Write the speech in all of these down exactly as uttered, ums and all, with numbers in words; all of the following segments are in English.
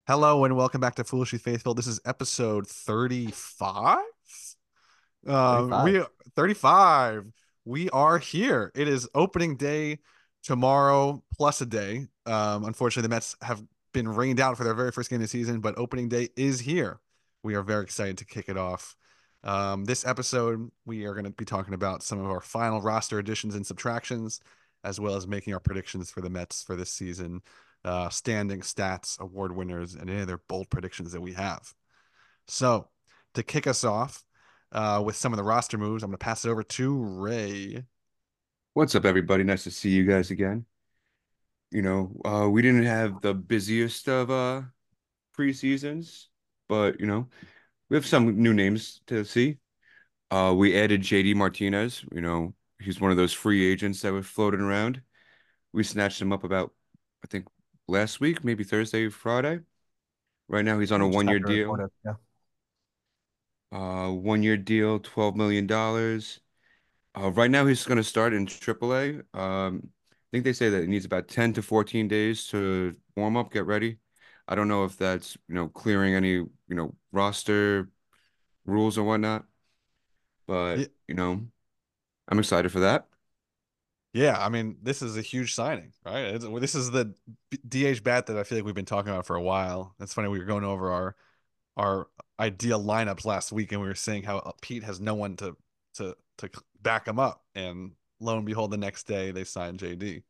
Hello and welcome back to Foolishly Faithful. This is episode thirty-five. Um, thirty-five. we thirty-five. We are here. It is opening day tomorrow plus a day. Um, unfortunately, the Mets have been rained out for their very first game of the season, but opening day is here. We are very excited to kick it off. Um, this episode, we are going to be talking about some of our final roster additions and subtractions, as well as making our predictions for the Mets for this season, uh, standing stats, award winners, and any other bold predictions that we have. So, to kick us off uh, with some of the roster moves, I'm going to pass it over to Ray. What's up, everybody? Nice to see you guys again. You know, uh, we didn't have the busiest of uh preseasons, but you know, we have some new names to see. Uh, we added J D Martinez. You know, he's one of those free agents that was floating around. We snatched him up about, I think, last week, maybe Thursday, Friday. Right now, he's on We a just one-year have to deal. record it. Yeah. Uh, one-year deal, twelve million dollars. Uh, right now, he's going to start in triple A. Um, I think they say that it needs about ten to fourteen days to warm up, get ready. I don't know if that's, you know, clearing any, you know, roster rules or whatnot, but, Yeah, you know, I'm excited for that. yeah, I mean, this is a huge signing, right? It's, this is the D H bat that I feel like we've been talking about for a while. That's funny. We were going over our our ideal lineups last week, and we were saying how uh, Pete has no one to to to back him up, and lo and behold, the next day they signed J D.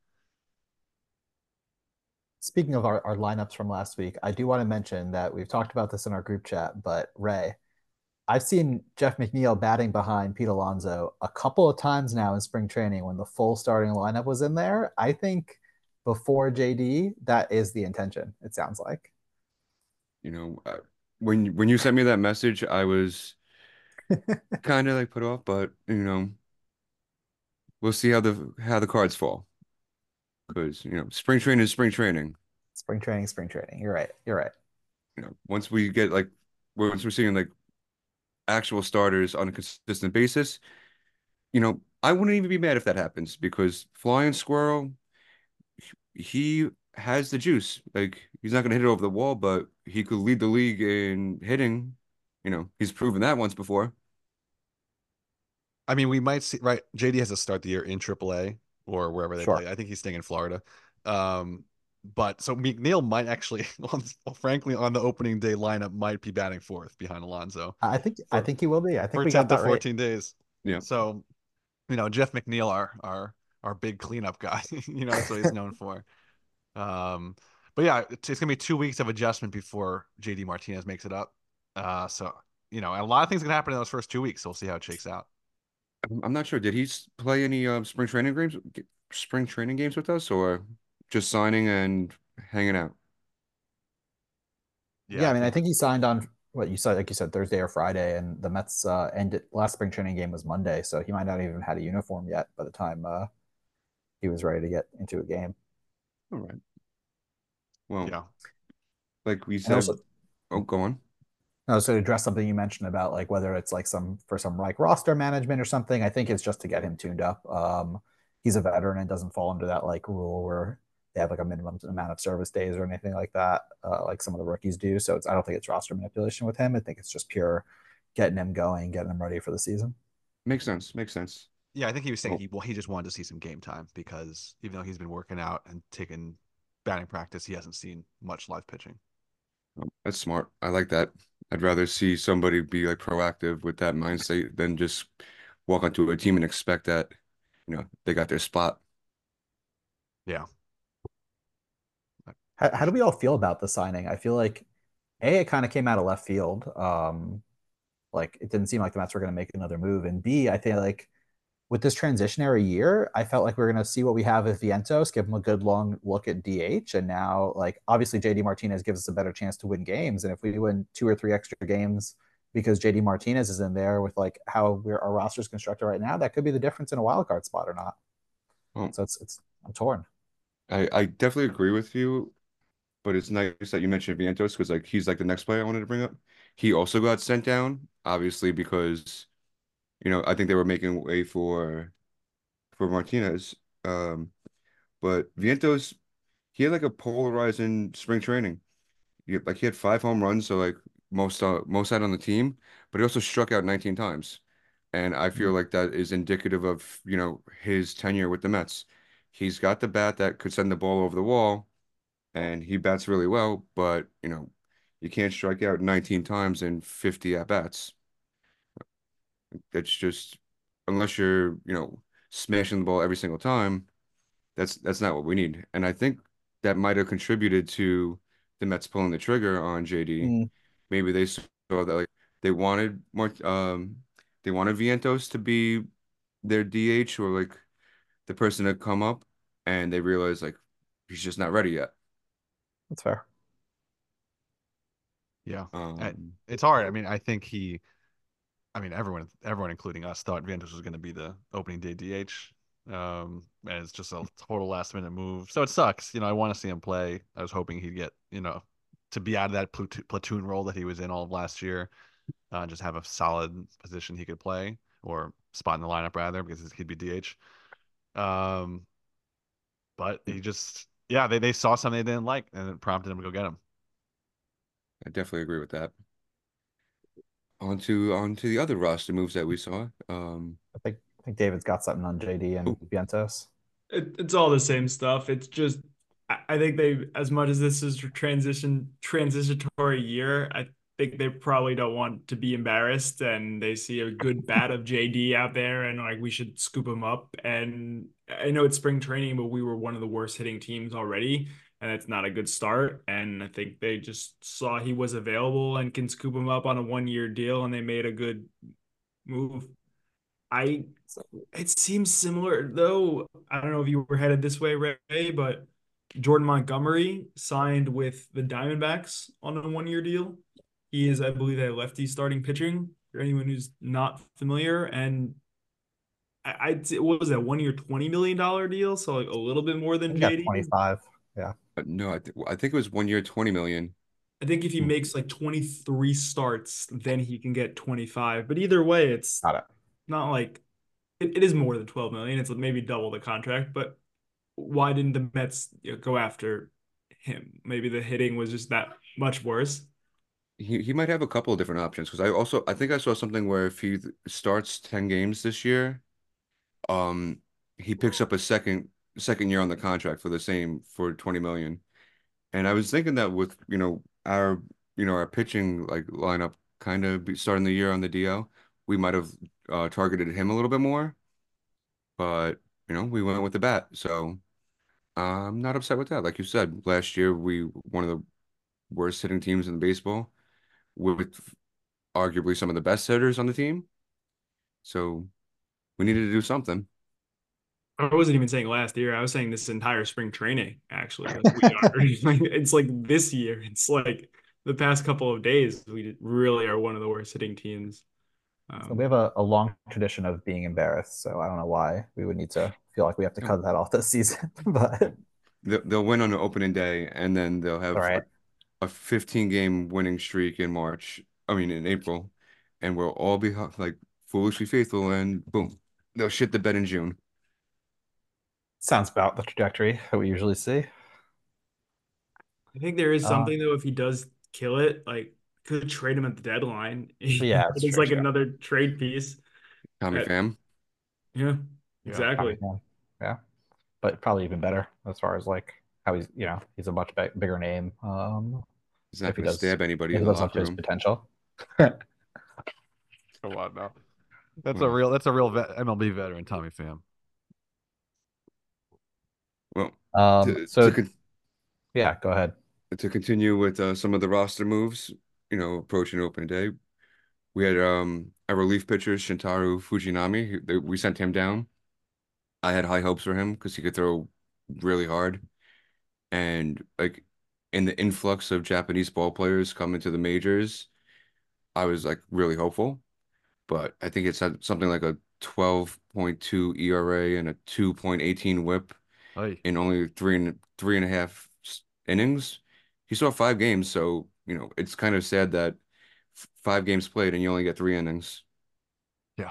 Speaking of our, our lineups from last week, I do want to mention that we've talked about this in our group chat, but Ray, I've seen Jeff McNeil batting behind Pete Alonso a couple of times now in spring training when the full starting lineup was in there. I think before J D, that is the intention, it sounds like. You know, uh, when when you sent me that message, I was kind of like put off, but you know, we'll see how the how the cards fall because, you know, spring training is spring training. Spring training, spring training. You're right. You're right. You know, once we get like once we're seeing like actual starters on a consistent basis, you know, I wouldn't even be mad if that happens because Flying Squirrel, he has the juice. Like he's not gonna hit it over the wall, but he could lead the league in hitting. You know, he's proven that once before. I mean, we might see, right? J D has to start the year in triple A or wherever they Sure. play. I think he's staying in Florida. Um, but so McNeil might actually, well, frankly, on the opening day lineup, might be batting fourth behind Alonso I think I for think he will be. I think for we ten got to that right. fourteen days. Yeah. So, you know, Jeff McNeil, our our our big cleanup guy, you know, that's what he's known for. Um, but yeah, it's, it's gonna be two weeks of adjustment before J D Martinez makes it up. Uh, so you know, and a lot of things can happen in those first two weeks. So we'll see how it shakes out. I'm I'm not sure. Did he s- play any um, spring training games, spring training games with us, or just signing and hanging out? Yeah, Yeah, I I mean, I think think he signed on what you said, like you said, Thursday or Friday, and the Mets uh, ended last spring training game was Monday, so he might not even had a uniform yet by the time uh, he was ready to get into a game. All right. Well, yeah. like we And said, also, oh, go on. I was to address something you mentioned about like whether it's like some for some like roster management or something. I think it's just to get him tuned up. Um, he's a veteran and doesn't fall under that like rule where they have like a minimum amount of service days or anything like that, uh, like some of the rookies do. So it's I don't think it's roster manipulation with him. I think it's just pure getting him going, getting him ready for the season. Makes sense. Makes sense. Yeah, I think he was saying Well, he well, he just wanted to see some game time because even though he's been working out and taking batting practice, he hasn't seen much live pitching. that's smart. I like that. I'd rather see somebody be like proactive with that mindset than just walk onto a team and expect that, you know, they got their spot. Yeah, How, for how do we sure. all feel about the signing? I feel like A, it kind of came out of left field. Um, like it didn't seem like the Mets were going to make another move. And B, I feel like with this transitionary year, I felt like we are going to see what we have with Vientos, give him a good long look at D H. And now, like, obviously, J D Martinez gives us a better chance to win games. And if we win two or three extra games because J D Martinez is in there with like how we're, our roster is constructed right now, that could be the difference in a wild card spot or not. Well, So it's, it's, I'm torn. I, I definitely agree with you, but it's nice that you mentioned Vientos because like he's like the next player I wanted to bring up. He also got sent down, obviously, because you know, I think they were making way for for Martinez. Um, but Vientos, he had like a polarizing spring training. He, like he had five home runs, so like most uh, most out on the team, but he also struck out nineteen times. And I feel Mm. like that is indicative of, you know, his tenure with the Mets. He's got the bat that could send the ball over the wall, and he bats really well, but, you know, you can't strike out nineteen times in fifty at bats. That's just, unless you're, you know, smashing the ball every single time, that's that's not what we need. And I think that might have contributed to the Mets pulling the trigger on J D. Mm. Maybe they saw that like they wanted more um they wanted Vientos to be their D H or like the person to come up, and they realized like he's just not ready yet. That's fair. Yeah. I- Um, It's hard. I mean, I think he, I mean, everyone, everyone, including us, thought Vientos was going to be the opening day D H. Um, and it's just a total last minute move. So it sucks. You know, I want to see him play. I was hoping he'd get, you know, to be out of that platoon platoon role that he was in all of last year, uh, just have a solid position he could play or spot in the lineup rather, because he'd be D H. Um, but he just, yeah, they, they saw something they didn't like and it prompted him to go get him. I definitely agree with that. On to on to the other roster moves that we saw. Um, I think I think David's got something on J D and oh, Vientos. It, it's all the same stuff. It's just I, I think they, as much as this is a transition transitory year, I think they probably don't want to be embarrassed, and they see a good bat of J D out there, and like we should scoop him up. And I know it's spring training, but we were one of the worst hitting teams already, and it's not a good start. And I think they just saw he was available and can scoop him up on a one year deal, and they made a good move. I it seems similar though. I don't know if you were headed this way, Ray, but Jordan Montgomery signed with the Diamondbacks on a one-year deal. He is, I believe, a lefty starting pitching for anyone who's not familiar. And I, I what was that one year twenty million dollar deal? So like a little bit more than He got J D. twenty-five. Yeah, but no, I, th I think it was one year, twenty million. I think if he Hmm. makes like twenty-three starts, then he can get twenty-five. But either way, it's got it. not like it, it is more than twelve million. It's maybe double the contract, but why didn't the Mets, you know, go after him? Maybe the hitting was just that much worse. He he might have a couple of different options because I also I think I saw something where if he starts ten games this year, um, he picks up a second second year on the contract for the same for twenty million. And I was thinking that with, you know, our you know our pitching like lineup kind of starting the year on the D L, we might have uh, targeted him a little bit more, but you know we went with the bat, so I'm not upset with that. Like you said, last year we one of the worst hitting teams in baseball with arguably some of the best hitters on the team, so we needed to do something. I wasn't even saying last year. I was saying this entire spring training, actually. Like we are, like, it's like this year. It's like the past couple of days, we really are one of the worst hitting teams. So we Um, have a, a long tradition of being embarrassed. So I don't know why we would need to feel like we have to No, cut that off this season. But they'll, they'll win on the opening day, and then they'll all have a, right. a fifteen game winning streak in March. I mean, in April, and we'll all be like foolishly faithful, and boom, they'll shit the bed in June. Sounds about the trajectory that we usually see. I think there is Uh, something though, if he does kill it, like could trade him at the deadline. yeah, it's It's true. like another trade piece. Tommy That, Pham. yeah, Yeah. Tommy exactly. Pham. Yeah, but probably even better as far as like how he's, you know, he's a much big, bigger name. Um, He's not if he going to does, stab anybody if in he the lives up to locker his room. potential. Come on now. That's a Well, real, that's a real vet, M L B veteran, Tommy Pham. well, Um, to to so con yeah, go ahead. to continue with uh, some of the roster moves, you know, approaching opening day, we had um a relief pitcher, Shintaro Fujinami. He- they- We sent him down. I had high hopes for him because he could throw really hard, and like in the influx of Japanese ball players coming to the majors, I was like really hopeful. But I think it's had something like a twelve point two E R A and a two point one eight whip Hey, in only three and three and a half s- innings. He saw five games, so you know it's kind of sad that f- five games played and you only get three innings. yeah.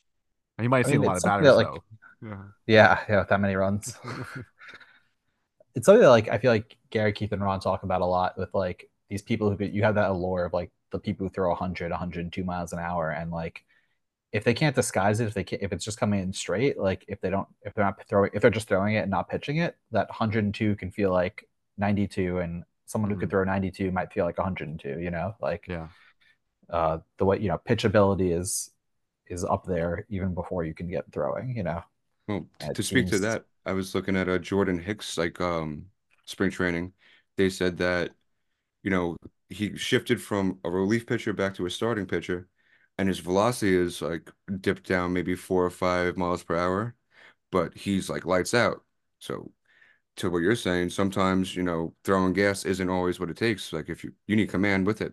He might have I seen mean, a lot it's of something that batters like, though. Yeah. yeah, yeah, with that many runs. it's something that like I feel like Gary, Keith, and Ron talk about a lot with like these people who you have that allure of like the people who throw one hundred, one hundred two miles an hour, and like if they can't disguise it, if they can't, if it's just coming in straight, like if they don't, if they're not throwing, if they're just throwing it and not pitching it, that one hundred two can feel like ninety-two, and someone who Mhm. could throw ninety-two might feel like one hundred two. You know, like Yeah. uh, the way you know pitchability is is up there even before you can get throwing. You know, Well, t- and it to speak to seems that, I was looking at a Jordan Hicks like um spring training. They said that, you know, he shifted from a relief pitcher back to a starting pitcher, and his velocity is like dipped down maybe four or five miles per hour, but he's like lights out. So to what you're saying, sometimes, you know, throwing gas isn't always what it takes. Like if you you need command with it.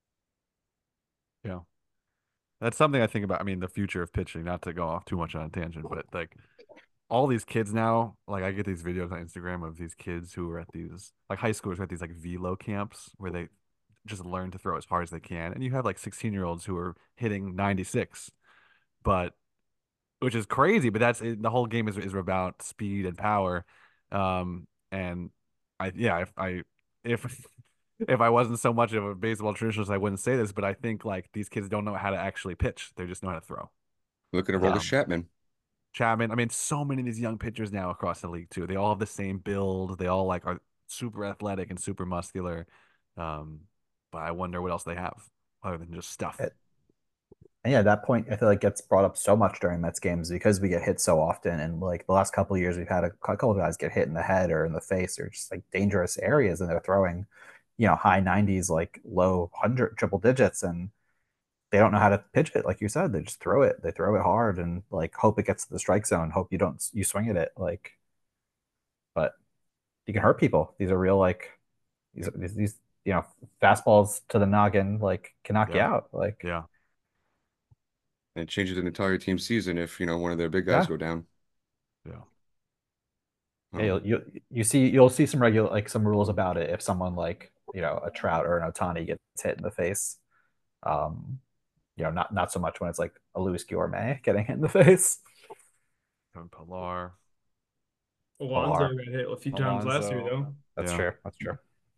Yeah. That's something I think about. I mean, the future of pitching, not to go off too much on a tangent, but like all these kids now, like I get these videos on Instagram of these kids who are at these like high schoolers who are at these like velo camps where they just learn to throw as hard as they can. And you have like sixteen year olds who are hitting ninety-six, but which is crazy, but that's it, the whole game is is about speed and power. Um, and I yeah, if I if if I wasn't so much of a baseball traditionalist, I wouldn't say this, but I think like these kids don't know how to actually pitch. They just know how to throw. Look at Aroldis Um, Chapman. Chapman, I mean, so many of these young pitchers now across the league too. They all have the same build. They all like are super athletic and super muscular. Um, but I wonder what else they have other than just stuff. it, and yeah, that point I feel like gets brought up so much during Mets games because we get hit so often, and like the last couple of years we've had a couple of guys get hit in the head or in the face or just like dangerous areas, and they're throwing, you know, high nineties, like low hundred triple digits, and they don't know how to pitch it. Like you said, they just throw it. They throw it hard and like hope it gets to the strike zone. Hope you don't you swing at it. Like, but you can hurt people. These are real like these these, these you know fastballs to the noggin like can knock you Yeah, out. Like, yeah, And it changes an entire team season if, you know, one of their big guys yeah, go down. yeah. yeah. You'll, Um, you you see you'll see some regular like some rules about it if someone like you know a Trout or an Otani gets hit in the face. Um, you know, not not so much when it's like a Louis Gourmet getting hit in the face. Kevin Pillar, Alonso Pilar. got hit a few times last year Alonso. though. That's Yeah. true. That's true.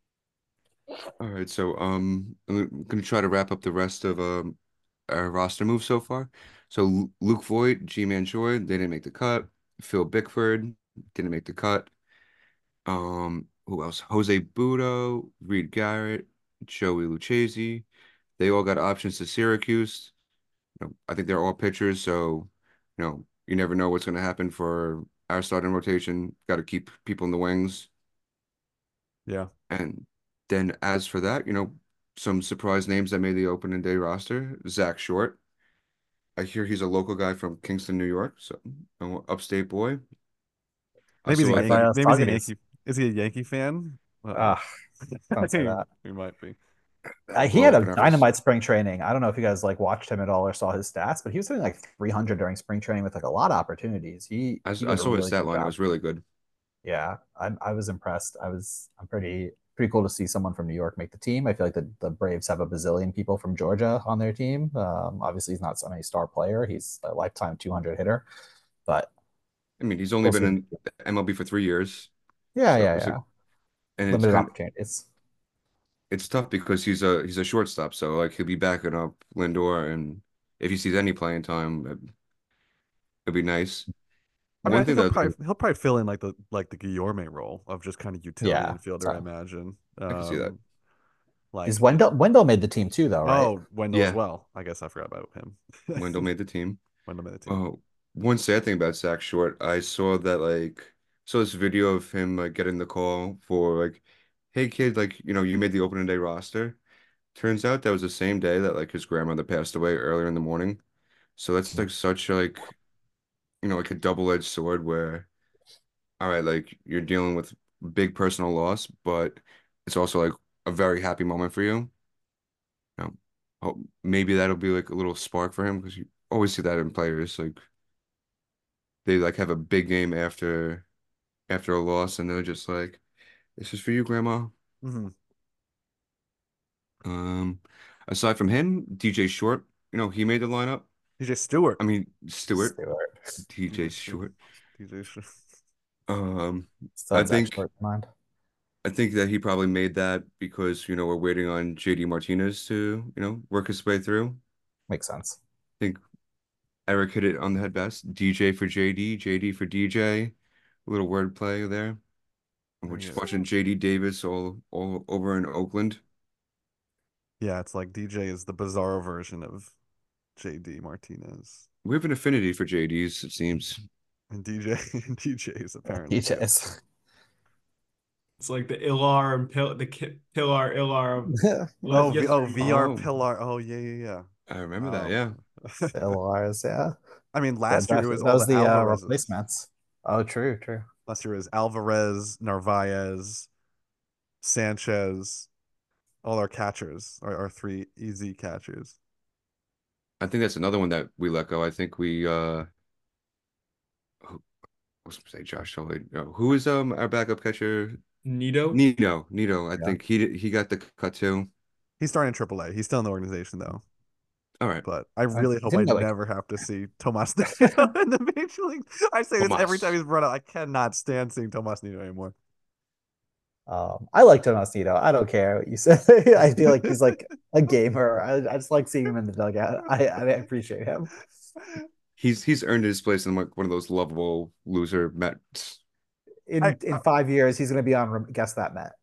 all right, so um, I'm gonna try to wrap up the rest of um our roster moves so far. So Lu- Luke Voigt, G-Man Joy, they didn't make the cut. Phil Bickford didn't make the cut. Um, who else? Jose Budo, Reed Garrett, Joey Lucchesi. They all got options to Syracuse. You know, I think they're all pitchers, so you know, you never know what's going to happen for our starting rotation. Got to keep people in the wings. Yeah. And then as for that, you know, some surprise names that made the opening day roster. Zach Short. I hear he's a local guy from Kingston, New York, so an upstate boy. I Maybe he's a saw, I Right by Yankee. think, us, Maybe he's a Saugerties. Yankee. Is he a Yankee fan? Uh-oh. Ah, don't say that. He might be. Uh, he well, had a whenever s- dynamite spring training. I don't know if you guys like watched him at all or saw his stats, but he was doing like three hundred during spring training with like a lot of opportunities. He I, s- he I did a saw his really stat good line, it job. was really good. Yeah, I I was impressed. I was I'm pretty pretty cool to see someone from New York make the team. I feel like the, the Braves have a bazillion people from Georgia on their team. Um, obviously, he's not some any star player. He's a lifetime two hundred hitter, but I mean, he's only we'll been see. in M L B for three years, Yeah, so yeah, it's a, yeah. and it's Limited kind opportunities. it's tough because he's a he's a shortstop, so like he'll be backing up Lindor, and if he sees any playing time, it, it'd be nice. I mean, I One think thing he'll that probably he'll probably fill in like the like the Guillorme role of just kind of utility Yeah. infielder, I So imagine. I can see that. Um, is like Wendell Wendell made the team too, though, right? oh, Wendell as Yeah, well. I guess I forgot about him. Wendell made the team. Wendell made the team. Oh, one sad thing about Zach Short, I saw that like saw this video of him like getting the call for like, hey kid, like you know you made the opening day roster. Turns out that was the same day that like his grandmother passed away earlier in the morning. So that's like such like you know like a double-edged sword where all right, like you're dealing with big personal loss, but it's also like a very happy moment for you. You know, oh, maybe that'll be like a little spark for him because you always see that in players like they like have a big game after after a loss and they're just like, this is for you, Grandma. Hmm. Um, aside from him, D J Short, you know, he made the lineup. D J Stewart. I mean, Stewart, Stewart. D J D J Stewart. Short. D J Stewart. Um, I Studs think expert mind. I think that he probably made that because, you know, we're waiting on J D Martinez to, you know, work his way through. Makes sense. I think Eric hit it on the head best. D J for J D, J D for D J. A little wordplay there. We're just Yeah. watching J D Davis all all over in Oakland. Yeah, it's like D J is the bizarre version of J D Martinez. We have an affinity for J Ds, it seems. And D J and D Js apparently too. D Js. It's like the Ilar and Pill, the Ki- Pillar Ilar of Oh, le- v oh, yesterday. V R Oh, Pillar. Oh, yeah, yeah, yeah. I remember that, Um, yeah. Lars, yeah. I mean, That, last year that, it was all those the the uh, Alvarez's. replacements. Oh, true, true. Last year it was Alvarez, Narvaez, Sanchez, all our catchers, our, our three easy catchers. I think that's another one that we let go. I think we uh who, I was gonna say Josh Tully. No, who is um our backup catcher? Nito. Nino. Nino. I Yeah. think he he got the cut too. He's starting in triple A. He's still in the organization though. All right. But I I really hope I didn't get like never have to see Tomas Nino in the major league. I say this every time Tomas. he's brought up. I cannot stand seeing Tomas Nino anymore. um I like Tomas Nito. I don't care what you say. I feel like he's like a gamer. I, I just like seeing him in the dugout. I I appreciate him. He's he's earned his place in like one of those lovable loser Mets. I, In in five years, he's gonna be on Guess That Met.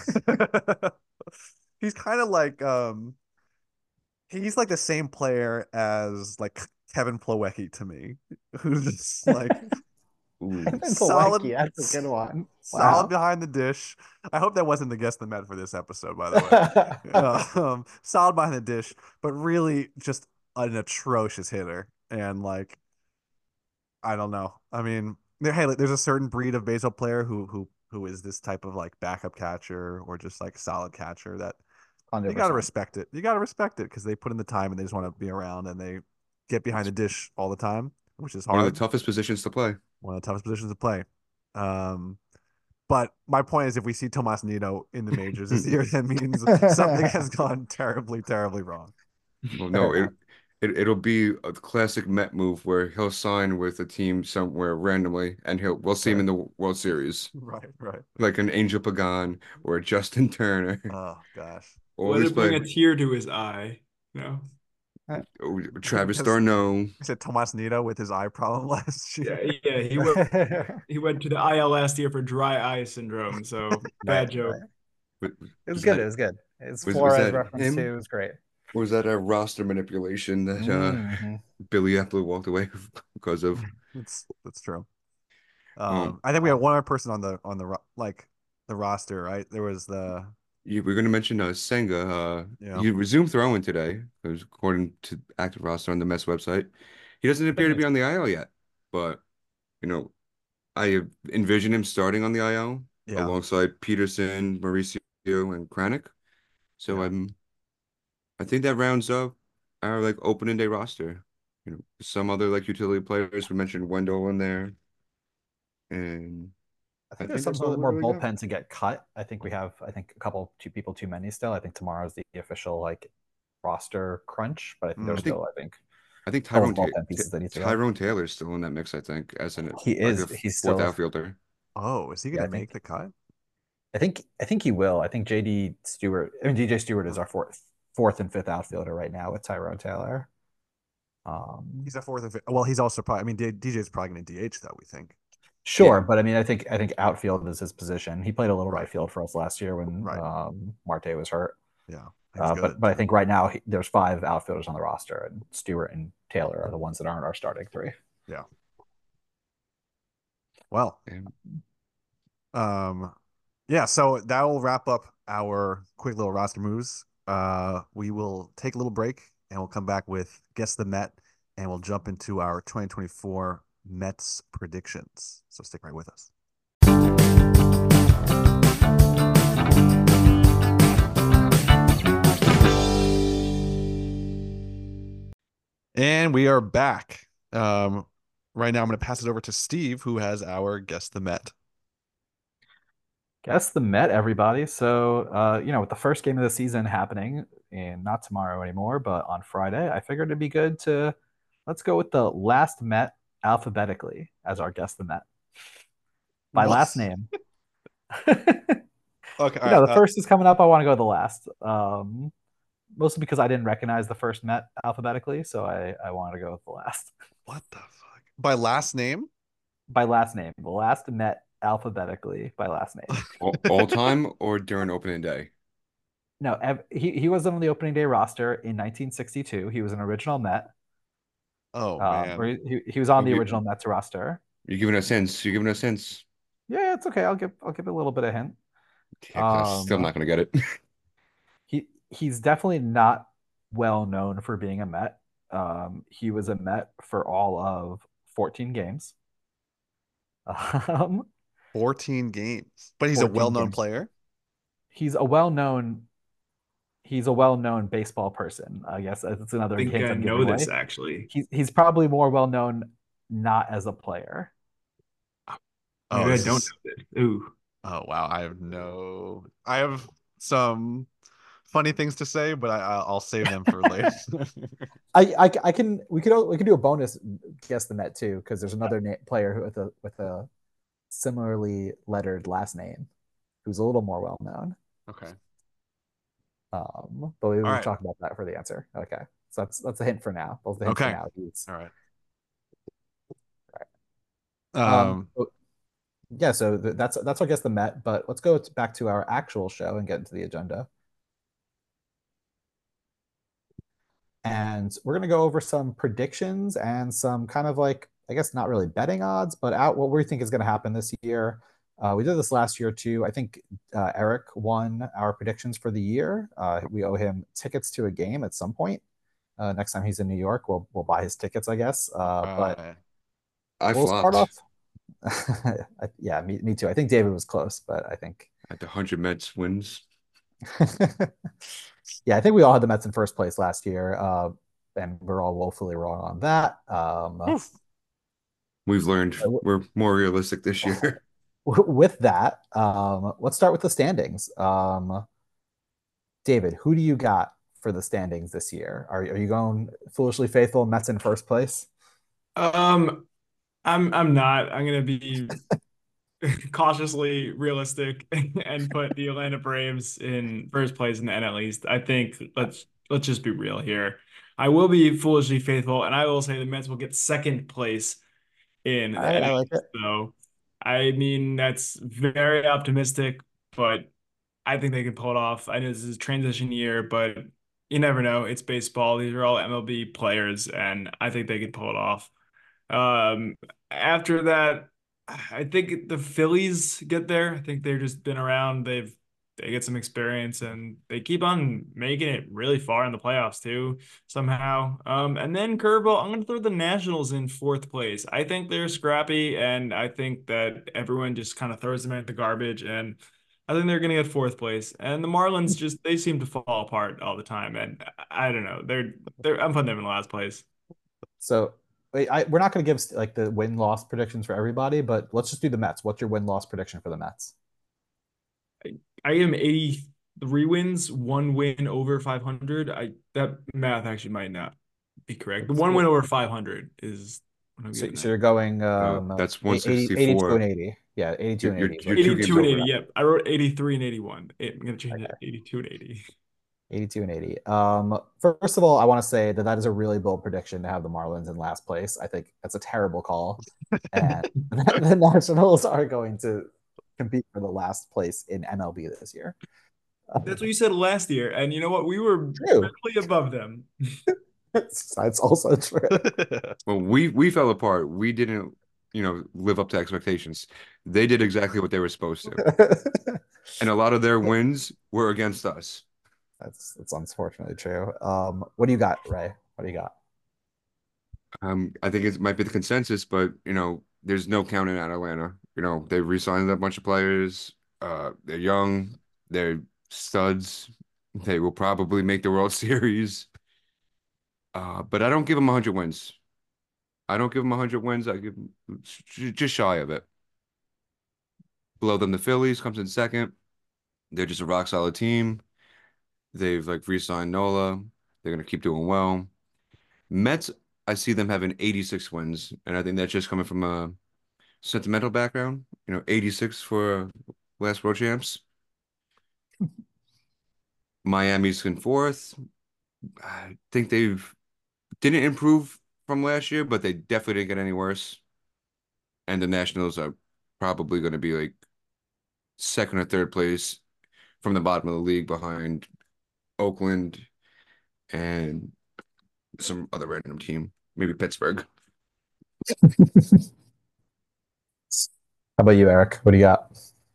he's kind of like um he's like the same player as like Kevin Plawecki to me, who's just like Ooh. solid, That's a good one. solid Wow. behind the dish. I hope that wasn't the guess the Met for this episode, by the way. Uh, um, solid behind the dish, but really just an atrocious hitter. And like, I don't know. I mean, there, hey, like, there's a certain breed of baseball player who who who is this type of like backup catcher or just like solid catcher that you got to one hundred percent. respect it. You got to respect it because they put in the time and they just want to be around and they get behind It's the dish all the time, which is one of the hard. toughest positions to play. One of the toughest positions to play. Um, but my point is, if we see Tomas Nino in the majors this year, that means something has gone terribly, terribly wrong. Well, Fair no, it, enough. it it'll be a classic Met move where he'll sign with a team somewhere randomly, and he'll we'll see him Sure. in the World Series, Right, right. like an Angel Pagan or a Justin Turner. Oh gosh. Let Always it bring play a tear to his eye. No. oh, Travis Because d'Arnaud. I said Tomas Nino with his eye problem last year. Yeah, yeah. He went he went to the I L last year for dry eye syndrome. So bad Right, joke. right. Was, It was was good. that It was good. It's was was Flores that reference too. him? It was great. Or was that a roster manipulation that uh, hmm Billy Epler walked away because of? That's that's true. Um, Um, I think we have one other person on the on the ro- like the roster, right? There was the you, we're going to mention uh, Senga. Uh, yeah. he resumed throwing today, because according to active roster on the Mets website. He doesn't appear to be Nice. on the I L yet, but you know, I envision him starting on the I L Yeah. alongside Peterson, Mauricio, and Kranick. So Yeah. I'm, I think that rounds up our like opening day roster. You know, some other like utility players. We mentioned Wendell in there, and I I think there's think some that's all we more really got. bullpen to get cut. I think we have, I think, a couple, two people too many still. I think tomorrow's the official like roster crunch, but I think Mm. there's I think still, I think, I think a couple of Tyrone Ta bullpen Ta pieces that need to go. Tyrone Taylor's still in that mix. I think as an He like a is. He's fourth still. outfielder. Oh, is he Yeah, gonna I think. make the cut? I think. I think he will. I think J D Stewart. I mean, D J Stewart is our fourth, fourth and fifth outfielder right now with Tyrone Taylor. Um, He's a fourth and fifth. Well, he's also probably. I mean, D- DJ's probably gonna D H though. We think. Sure, Yeah. but I mean, I think I think outfield is his position. He played a little Right. right field for us last year when Right. um, Marte was hurt. Yeah, he's Uh, good. but but I think right now he, there's five outfielders on the roster, and Stewart and Taylor are the ones that aren't our starting three. Yeah. Well, And um, yeah. So that will wrap up our quick little roster moves. Uh, we will take a little break and we'll come back with guess the Met, and we'll jump into our twenty twenty-four Mets predictions. So stick right with us. And we are back. Um, right now, I'm going to pass it over to Steve, who has our guess the Met. Guess the Met, everybody. So, uh, you know, with the first game of the season happening, and not tomorrow anymore, but on Friday, I figured it'd be good to let's go with the last Met alphabetically as our guess the Met. by What? last name. Okay, all You know, right. the Uh, first is coming up. I want to go with the last. Um, mostly because I didn't recognize the first Met alphabetically, so I I wanted to go with the last. what the fuck? By last name? By last name, the last Met alphabetically by last name. All, all time or during opening day? No, ev- he he wasn't on the opening day roster in nineteen sixty-two. He was an original Met. Oh Um, or man. he, he was on You're, the gi- original Mets roster. you're giving us hints. You're giving us hints. Yeah, it's okay. I'll give I'll give a little bit of hint. Yeah, 'cause I'm still Um, not gonna get it. he he's definitely not well known for being a Met. Um, he was a Met for all of fourteen games. Um, fourteen games. But he's a fourteen well-known games. player. He's a well-known he's a well-known baseball person. I guess that's another I think hint I I'm know giving this away. actually. He's he's probably more well-known not as a player. Oh, Maybe I this don't is know this. Ooh. oh wow. I have no I have some funny things to say, but I I- I'll save them for later. I, I I can we could we could do a bonus guess the Met too because there's another na- player who with a with a similarly lettered last name who's a little more well known. Okay. Um, but we All will right. talk about that for the answer. Okay, so that's that's a hint for now. Those are the hints for Okay. now. He's All right. um Um, so- yeah. So th- that's that's I guess the Met. But let's go to, back to our actual show and get into the agenda. And we're going to go over some predictions and some kind of like, I guess not really betting odds, but out what we think is going to happen this year. Uh, we did this last year too. I think uh, Eric won our predictions for the year. Uh, we owe him tickets to a game at some point. Uh, next time he's in New York, we'll we'll buy his tickets, I guess. Uh, but uh, I we'll start flopped off. Yeah, me, me too. I think David was close, but I think at the one hundred Mets wins. yeah, I think we all had the Mets in first place last year, uh, and we're all woefully wrong on that. Um, oof. We've learned we're more realistic this year. with that, um, let's start with the standings. Um, David, who do you got for the standings this year? Are, are you going foolishly faithful Mets in first place? Um, I'm I'm not. I'm gonna be cautiously realistic and put the Atlanta Braves in first place in the N L East. I think let's let's just be real here. I will be foolishly faithful, and I will say the Mets will get second place in All the right, I N L like East. it. So, I mean that's very optimistic, but I think they can pull it off. I know this is a transition year, but you never know. It's baseball. These are all M L B players, and I think they can pull it off. Um, After that, I think the Phillies get there. I think they've just been around. They've they get some experience and they keep on making it really far in the playoffs too, somehow. Um, and then curveball, I'm gonna throw the Nationals in fourth place. I think they're scrappy, and I think that everyone just kind of throws them at the garbage, and I think they're gonna get fourth place. And the Marlins just they seem to fall apart all the time, and I I don't know. They're they're I'm putting them in last place. So wait, I, we're not going to give like the win loss predictions for everybody, but let's just do the Mets. What's your win loss prediction for the Mets? I am eighty-three wins, one win over five hundred. I that math actually might not be correct. The one win over five hundred is what I'm So, getting so at. you're going Uh, um, that's eighty, eighty-two and one sixty-four. eighty. Yeah, eighty-two You're and you're eighty. you're What- two games eighty-two and over eighty. that. Yep. I wrote eighty-three and eighty-one. I'm gonna change Okay, it. eighty-two and eighty. eighty-two and eighty. Um, first of all, I want to say that that is a really bold prediction to have the Marlins in last place. I think that's a terrible call, and the Nationals are going to compete for the last place in M L B this year. That's what you said last year, and you know what? We were True. barely above them. That's also true. Well, we we fell apart. We didn't, you know, live up to expectations. They did exactly what they were supposed to, and a lot of their wins were against us. That's that's unfortunately true. Um, what do you got, Ray? What do you got? Um, I think it might be the consensus, but you know, there's no counting out Atlanta. You know, they re-signed a bunch of players. Uh, they're young. They're studs. They will probably make the World Series. Uh, but I don't give them one hundred wins. I don't give them one hundred wins. I give them just shy of it. Below them, the Phillies comes in second. They're just a rock solid team. They've like re-signed Nola. They're gonna keep doing well. Mets, I see them having eighty-six wins, and I think that's just coming from a sentimental background. You know, eighty-six for last world champs. Miami's in fourth. I think they've didn't improve from last year, but they definitely didn't get any worse. And the Nationals are probably going to be like second or third place from the bottom of the league behind Oakland and some other random team, maybe Pittsburgh. How about you, Eric? What do you got?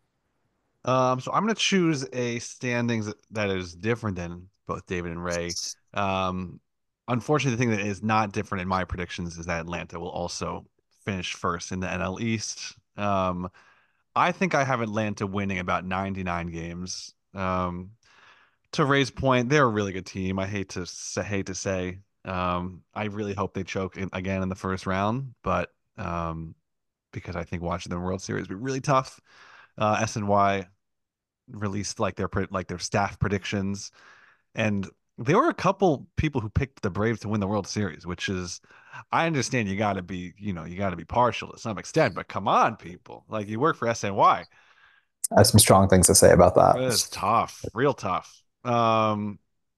Um, so I'm gonna choose a standings that is different than both David and Ray. Um, unfortunately, the thing that is not different in my predictions is that Atlanta will also finish first in the N L East. Um, I think I have Atlanta winning about ninety-nine games. Um, to Ray's point, they're a really good team. I hate to say, hate to say, um, I really hope they choke in, again in the first round, but um, because I think watching the World Series would be really tough. Uh, S N Y released like their like their staff predictions, and there were a couple people who picked the Braves to win the World Series, which is, I understand you got to be, you know, you got to be partial to some extent, but come on, people, like you work for S N Y. I have some strong things to say about that. It's tough, real tough. Um,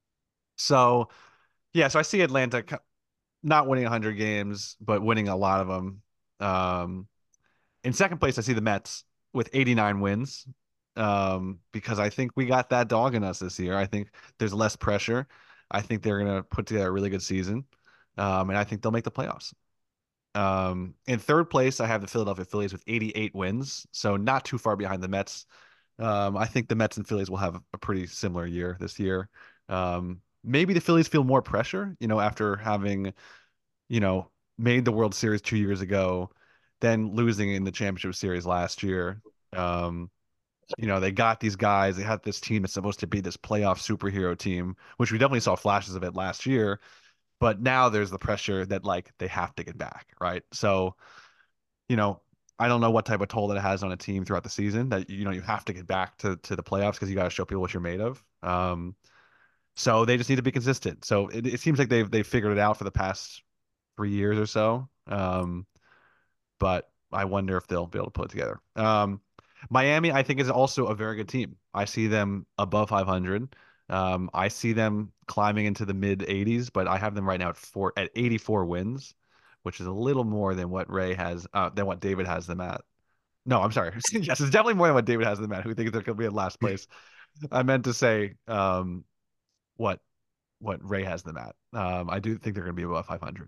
so yeah, so I see Atlanta not winning one hundred games, but winning a lot of them. Um, in second place, I see the Mets with eighty-nine wins, um, because I think we got that dog in us this year. I think there's less pressure. I think they're going to put together a really good season, um, and I think they'll make the playoffs. Um, in third place, I have the Philadelphia Phillies with eighty-eight wins, so not too far behind the Mets. Um, I think the Mets and Phillies will have a pretty similar year this year. Um, maybe the Phillies feel more pressure, you know, after having, you know, made the World Series two years ago, then losing in the championship series last year. Um, you know, they got these guys. They had this team that's supposed to be this playoff superhero team, which we definitely saw flashes of it last year. But now there's the pressure that like they have to get back, right? So, you know, I don't know what type of toll that it has on a team throughout the season that, you know, you have to get back to to the playoffs because you got to show people what you're made of. Um, so they just need to be consistent. So it, it seems like they've they've figured it out for the past three years or so. Um, but I wonder if they'll be able to put it together. Um, Miami, I think, is also a very good team. I see them above five hundred. Um, I see them climbing into the mid eighties, but I have them right now at four at eighty-four wins, which is a little more than what Ray has, uh, than what David has them at. No, I'm sorry. Yes, it's definitely more than what David has them at. Who thinks they're going to be in last place? I meant to say, um, what what Ray has them at. Um, I do think they're going to be above five hundred.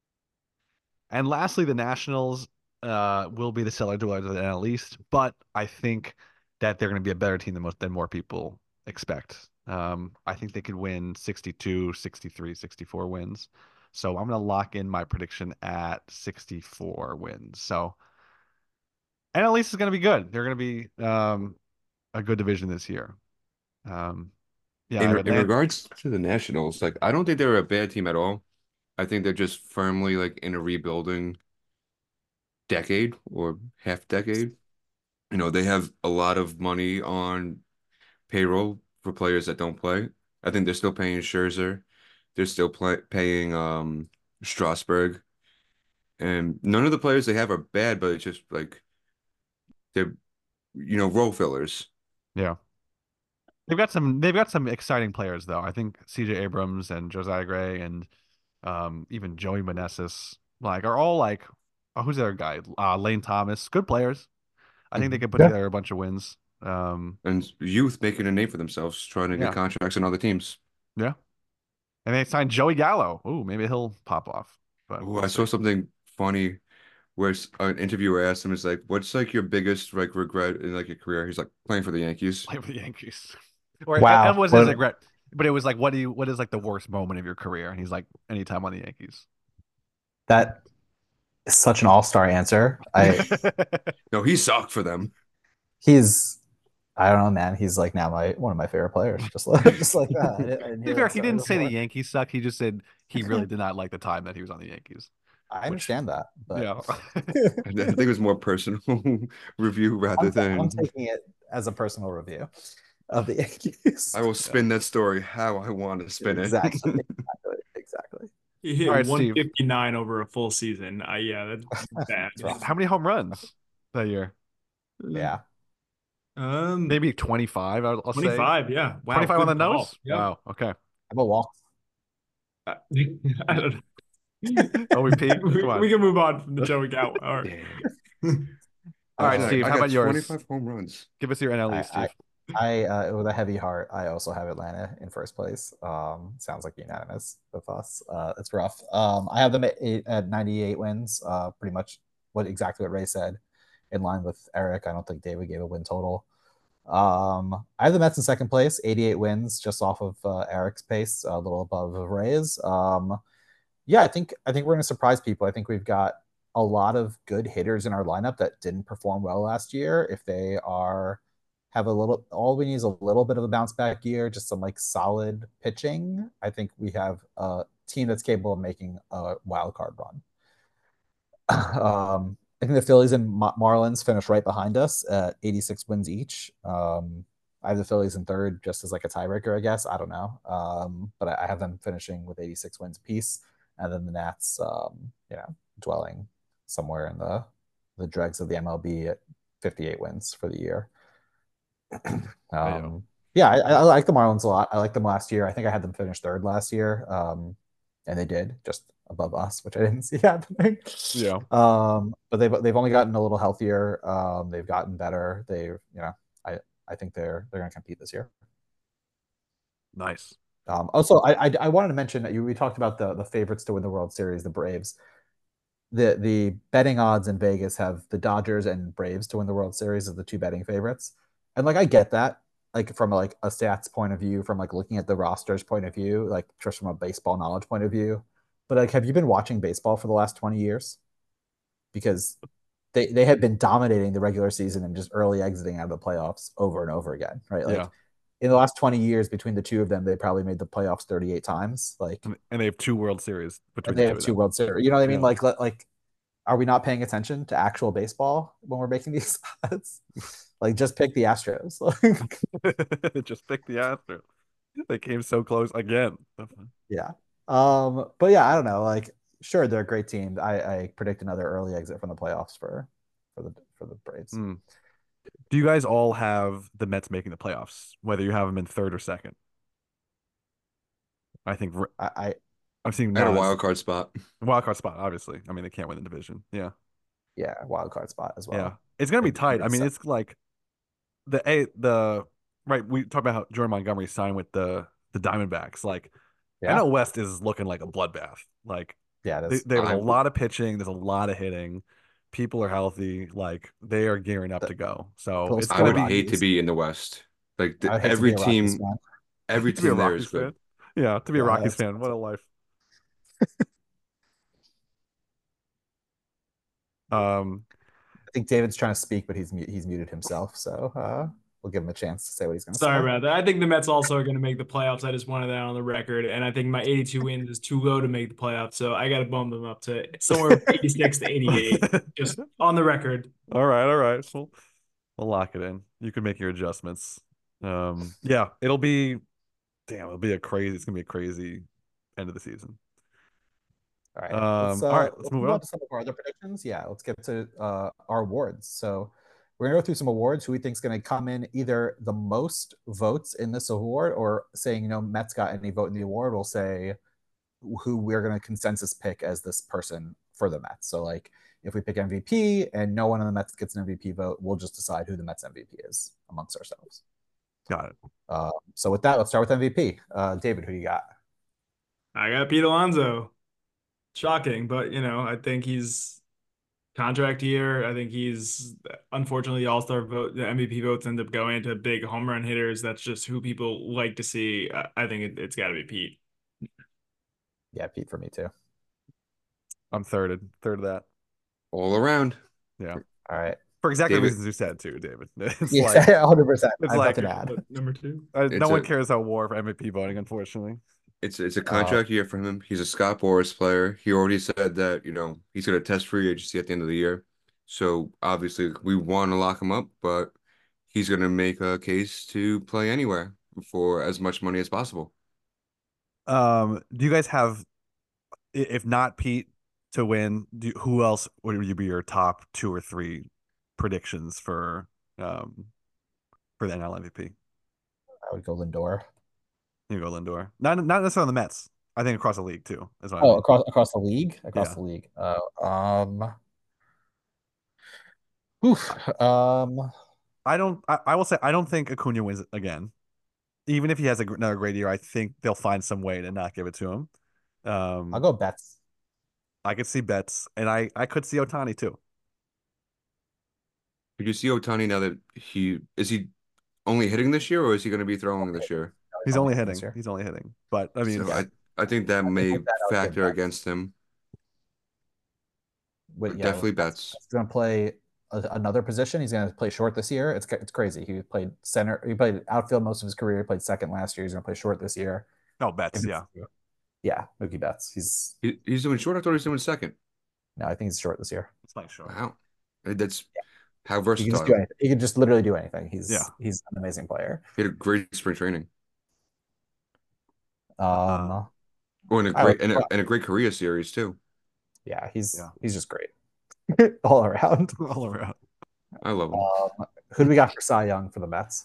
And lastly, the Nationals uh, will be the cellar dwellers of the N L East, but I think that they're going to be a better team than most than more people expect. Um, I think they could win sixty-two, sixty-three, sixty-four wins. So I'm going to lock in my prediction at sixty-four wins. So N L East is going to be good. They're going to be um, a good division this year. Um, yeah, I In have in Atlanta. regards to the Nationals, like I don't think they're a bad team at all. I think they're just firmly like in a rebuilding decade or half decade. You know, they have a lot of money on payroll for players that don't play. I think they're still paying Scherzer. They're still play paying um Strasburg. And none of the players they have are bad, but it's just like they're, you know, role fillers. Yeah. They've got some they've got some exciting players though. I think C J Abrams and Josiah Gray and um, even Joey Meneses, like are all like, oh, who's the other guy? Uh, Lane Thomas, good players. I think they Mhm. can put Yeah. together a bunch of wins. Um, And youth making a name for themselves, trying to get yeah, contracts on other teams. yeah. And they signed Joey Gallo. Ooh, maybe he'll pop off, but Oh, we'll I see. saw something funny where s- an interviewer asked him, "Is like, what's like your biggest like regret in like your career?" He's like, "Playing for the Yankees." Play for the Yankees. Or and, and Wow. was his What, regret? But it was like, what do you? What is like the worst moment of your career? And he's like, anytime on the Yankees. that is such an all-star answer. I No, he sucked for them. he's I don't know, man. He's like now my one of my favorite players. Just like just like that. I didn't, I didn't To be hear fair, that he story didn't say the before. Yankees suck. He just said he really did not like the time that he was on the Yankees. I Which, understand that, but yeah. I th- I think it was more personal review rather I'm ta- I'm than taking it as a personal review of the Yankees. I will Yeah. spin that story how I want to spin it. Exactly. Exactly. Exactly. He hit All right, Steve. one fifty-nine over a full season. Uh, yeah, that's bad. It's rough. How many home runs? that year. Yeah. Um, Maybe twenty-five, I'll, I'll say. twenty-five. Yeah. Wow. twenty-five on the Good call. nose? Yep. Wow. Okay. How about walks? Uh, I don't know. O B P? we, Come on. we can move on from the Joey Gow. All right. Damn. All right, Uh, Steve, I how got about yours? twenty-five home runs. Give us your N L I, East, Steve. I, I uh, with a heavy heart, I also have Atlanta in first place. Um, sounds like unanimous with us. Uh, it's rough. Um, I have them at, eight, at ninety-eight wins. Uh, pretty much what exactly what Ray said, in line with Eric. I don't think David gave a win total. Um, I have the Mets in second place, eighty-eight wins, just off of uh, Eric's pace, a little above Ray's. Um, yeah, I think I think we're going to surprise people. I think we've got a lot of good hitters in our lineup that didn't perform well last year. If they are have a little, all we need is a little bit of a bounce back year, just some like solid pitching. I think we have a team that's capable of making a wild card run. um, I think the Phillies and Marlins finish right behind us at eighty-six wins each. Um, I have the Phillies in third, just as like a tiebreaker, I guess. I don't know, um, but I have them finishing with eighty-six wins apiece, and then the Nats, um, you know, dwelling somewhere in the the dregs of the M L B at fifty-eight wins for the year. um, yeah, I, I like the Marlins a lot. I like them last year. I think I had them finish third last year, um, and they did, just above us, which I didn't see happening. Yeah. Um, but they've they've only gotten a little healthier. Um, they've gotten better. They, you know, I I think they're they're going to compete this year. Nice. Um, also, I, I I wanted to mention that you we talked about the the favorites to win the World Series, the Braves. The the betting odds in Vegas have the Dodgers and Braves to win the World Series as the two betting favorites, and like I get that, like from like a stats point of view, from like looking at the rosters point of view, like just from a baseball knowledge point of view. But like, have you been watching baseball for the last twenty years? Because they they have been dominating the regular season and just early exiting out of the playoffs over and over again, right? Like yeah. in the last twenty years between the two of them, they probably made the playoffs thirty-eight times. Like, and, and they have two World Series between they the have two two of them. World Series. You know what I mean? Yeah. Like, like, are we not paying attention to actual baseball when we're making these odds? Like, just pick the Astros. Just pick the Astros. They came so close again. Yeah. Um, but yeah, I don't know. Like, sure, they're a great team. I, I predict another early exit from the playoffs for for the for the Braves. Mm. Do you guys all have the Mets making the playoffs, whether you have them in third or second? I think I, I I'm seeing I had a none. wild card spot. Wild card spot, obviously. I mean, they can't win the division. Yeah. yeah, wild card spot as well. Yeah. It's gonna be Maybe- tight. maybe I mean, so. it's like the a the right. We talked about how Jordan Montgomery signed with the the Diamondbacks. Like, Yeah. N L West is looking like a bloodbath. Like, Yeah, it they, is. there's a I- lot of pitching. There's a lot of hitting. People are healthy. Like, they are gearing up The- to go. So Close it's to I gonna would be hate to Rockies. be in the West. Like the, I would hate to every be a Rockies team, fan. every to be a team there Rockies is good. fan. Yeah, to be a Yeah, Rockies that's- fan. What a life. Um, I think David's trying to speak, but he's mu- he's muted himself. So uh, we'll give him a chance to say what he's going to say. Sorry about that. I think the Mets also are going to make the playoffs. I just wanted that on the record, and I think my eighty-two wins is too low to make the playoffs, so I got to bump them up to somewhere eighty-six to eighty-eight. Just on the record. all right, all right. We'll, we'll lock it in. You can make your adjustments. Um, yeah, it'll be, damn, it'll be a crazy, it's gonna be a crazy end of the season. All right. Um, let's, uh, all right, let's move on. to some of our other predictions. Yeah, let's get to uh, our awards. So we're gonna go through some awards. Who we think is gonna come in either the most votes in this award, or saying, you know, Mets got any vote in the award. We'll say who we're gonna consensus pick as this person for the Mets. So like, if we pick M V P and no one on the Mets gets an M V P vote, we'll just decide who the Mets M V P is amongst ourselves. Got it. Uh, so with that, let's start with M V P. Uh, David, who do you got? I got Pete Alonso. Shocking, but you know, I think he's contract year. I think he's unfortunately the All-Star vote, the M V P votes end up going to big home run hitters. That's just who people like to see. I, I think it, it's got to be Pete. Yeah, Pete for me too. I'm thirded, third of that. All around. Yeah, All right. for exactly the David- reasons you said too, David. It's Yeah, like one hundred percent. it's I have like- nothing to add. What, number two. uh, no It's one a- cares how war for M V P voting, unfortunately. It's it's a contract year for him. He's a Scott Boras player. He already said that, you know, he's going to test free agency at the end of the year. So obviously we want to lock him up, but he's going to make a case to play anywhere for as much money as possible. Um, do you guys have, i- if not Pete to win, do who else would you be your top two or three predictions for um for the N L M V P. I would go Lindor. You go Lindor. Not not necessarily on the Mets. I think across the league too. Is what I Oh, mean. across across the league, across Yeah. the league. Uh, um, oof, um, I don't. I, I will say I don't think Acuna wins it again. Even if he has a, another great year, I think they'll find some way to not give it to him. I'll Um, go Betts. I could see Betts, and I I could see Otani too. Did you see Otani now that he is he only hitting this year, or is he going to be throwing this year? No, He's only only hitting this hitting. year. He's only hitting. But I mean, So Yeah. I I think that I think may with that, I would give factor Betts. against him. With, But yeah, definitely with Betts. Betts. He's going to play a, another position. He's going to play short this year. It's it's crazy. He played center. He played outfield most of his career. He played second last year. He's going to play short this year. no Betts. Yeah, Yeah, Mookie Betts. He's He, he's doing short. I thought he was doing second. no, I think he's short this year. it's like short. Wow, that's how He can just do versatile. anything. He can just literally do anything. He's Yeah. he's an amazing player. He had a great spring training, Um, Uh, or in a I great like- and a, and a great Korea series too. yeah, he's Yeah. he's just great all around. all around. I love him. Um, who do we got for Cy Young for the Mets?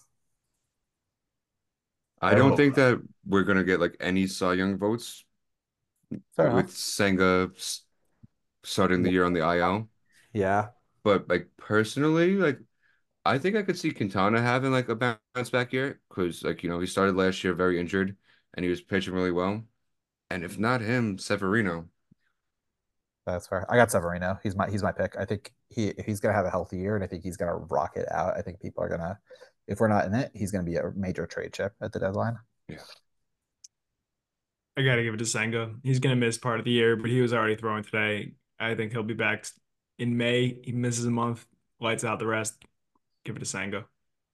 I I don't hope- think that we're gonna get like any Cy Young votes Fair with enough. Senga s- starting the year on the I L. Yeah, But like personally, like I think I could see Quintana having like a bounce back year because like you know he started last year very injured and he was pitching really well. And if not him, Severino. that's fair. I got Severino. He's my he's my pick. I think he he's gonna have a healthy year, and I think he's gonna rock it out. I think people are gonna, if we're not in it, he's gonna be a major trade chip at the deadline. Yeah. I gotta give it to Senga. He's gonna miss part of the year, but he was already throwing today. I think he'll be back in May. He misses a month, lights out the rest. Give it to Senga.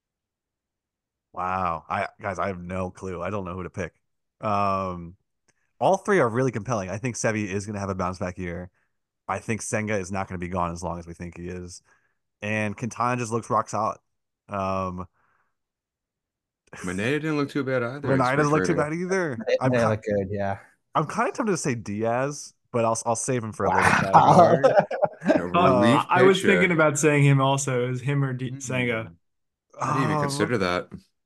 Wow. I guys, I have no clue. I don't know who to pick. Um, all three are really compelling. I think Sevi is going to have a bounce back year. I think Senga is not going to be gone as long as we think he is, and Quintana just looks rock solid. Um, Manea didn't look too bad either. in Renai spring doesn't look too training. bad either. They, I'm they ki- look good, yeah. I'm kind of tempted to say Diaz, but I'll I'll save him for a later Wow. category. A Uh, relief I was pitcher. thinking about saying him also. Is him or D- Mm. Senga? I didn't even Um, consider that.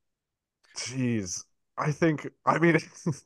Jeez, I think I mean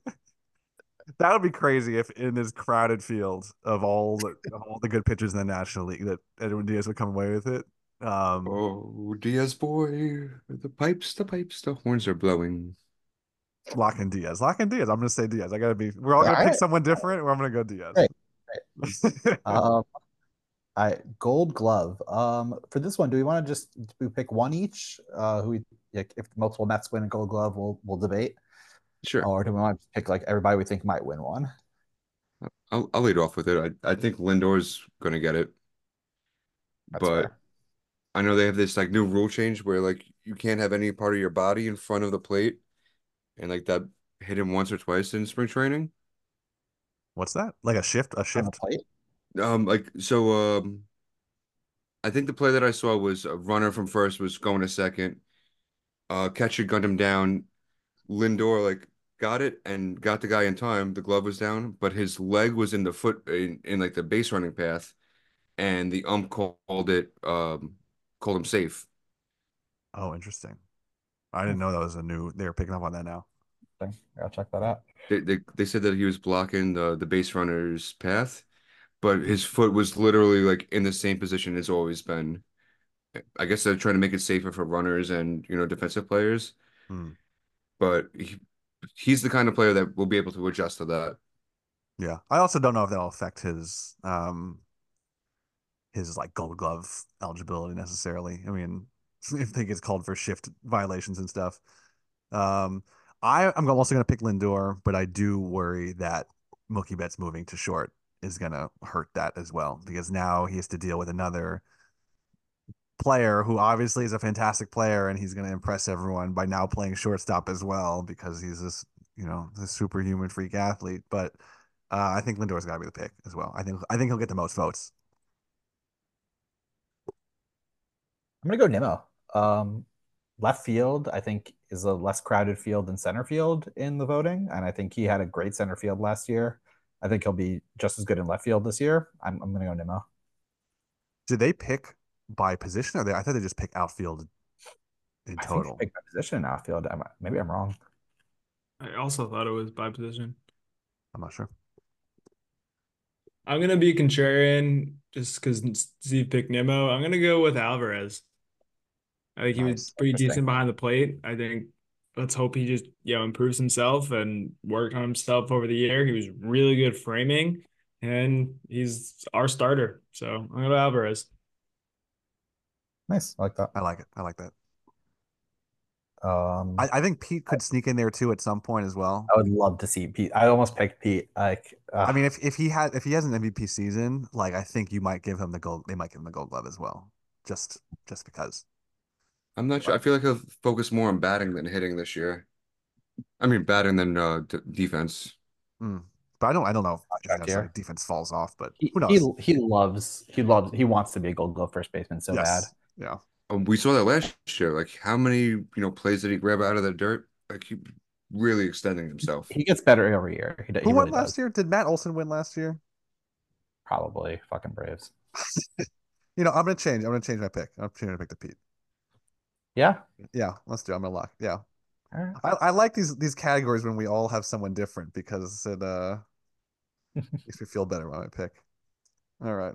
that would be crazy if in this crowded field of all the of all the good pitchers in the National League that Edwin Diaz would come away with it. Um, Oh, Diaz boy, the pipes, the pipes, the horns are blowing. lock in Diaz, lock in Diaz. I'm gonna say Diaz. I gotta be. We're all gonna All pick right. someone different, or I'm gonna go Diaz. Right. Um, I Gold Glove. Um, for this one, do we want to just do we pick one each? Uh, who we like, if multiple Mets win a Gold Glove, we'll we'll debate. Sure, Or do we want to pick like everybody we think might win one? I'll I'll lead off with it. I I think Lindor's gonna get it, That's but fair. I know they have this like new rule change where like you can't have any part of your body in front of the plate, and like that hit him once or twice in spring training. What's that? Like a shift? A On the shift? plate. Um, like so, um, I think the play that I saw was a runner from first was going to second. Uh, catcher gunned him down. Lindor like got it and got the guy in time. The glove was down, but his leg was in the foot in, in like the base running path, and the ump called it um called him safe. Oh, interesting. I didn't know that was a new. They were picking up on that now. Thing. I'll check that out. They, they they said that he was blocking the the base runner's path, but his foot was literally like in the same position it's always been. I guess they're trying to make it safer for runners and you know defensive players, Hmm. but he, he's the kind of player that will be able to adjust to that. Yeah. I also don't know if that'll affect his um his like Gold Glove eligibility necessarily. I mean, if he gets called for shift violations and stuff. Um, I I'm also gonna pick Lindor, but I do worry that Mookie Betts moving to short is gonna hurt that as well because now he has to deal with another player who obviously is a fantastic player and he's gonna impress everyone by now playing shortstop as well because he's this you know this superhuman freak athlete. But uh, I think Lindor's got to be the pick as well. I think I think he'll get the most votes. I'm gonna go Nimmo. Um, left field, I think, is a less crowded field than center field in the voting, and I think he had a great center field last year. I think he'll be just as good in left field this year. I'm I'm gonna go Nimmo. Did they pick by position, or they? I thought they just pick outfield in I think total. they picked my position in outfield. I'm, maybe I'm wrong. I also thought it was by position. I'm not sure. I'm gonna be contrarian just because Steve picked Nimmo. I'm gonna go with Alvarez. I think he was Nice. pretty Interesting. decent behind the plate. I think let's hope he just, you know, improves himself and worked on himself over the year. He was really good framing, and he's our starter. So I'm gonna go Alvarez. Nice. I like that. I like it. I like that. Um, I, I think Pete could sneak in there too at some point as well. I would love to see Pete. I almost picked Pete. Like, uh, I mean, if, if he had if he has an M V P season, like I think you might give him the gold. They might give him the Gold Glove as well, just just because. I'm not sure. I feel like he'll focus more on batting than hitting this year. I mean, batting than uh, d defense. Mm. But I don't I don't know if contract that's like here. defense falls off, but He, who he knows? he loves he loves he wants to be a Gold Glove first baseman so bad. Yes. Yeah. Um, we saw that last year. Like, how many, you know, plays did he grab out of the dirt? Like, he really extending himself. He gets better every year. He, Who he won really last does. year? Did Matt Olson win last year? Probably fucking Braves. You know, I'm gonna change. I'm gonna change my pick. I'm changing to pick the Pete. Yeah. Yeah, let's do it. I'm gonna lock. Yeah. All right. I, I like these these categories when we all have someone different because it uh makes me feel better about my pick. All right.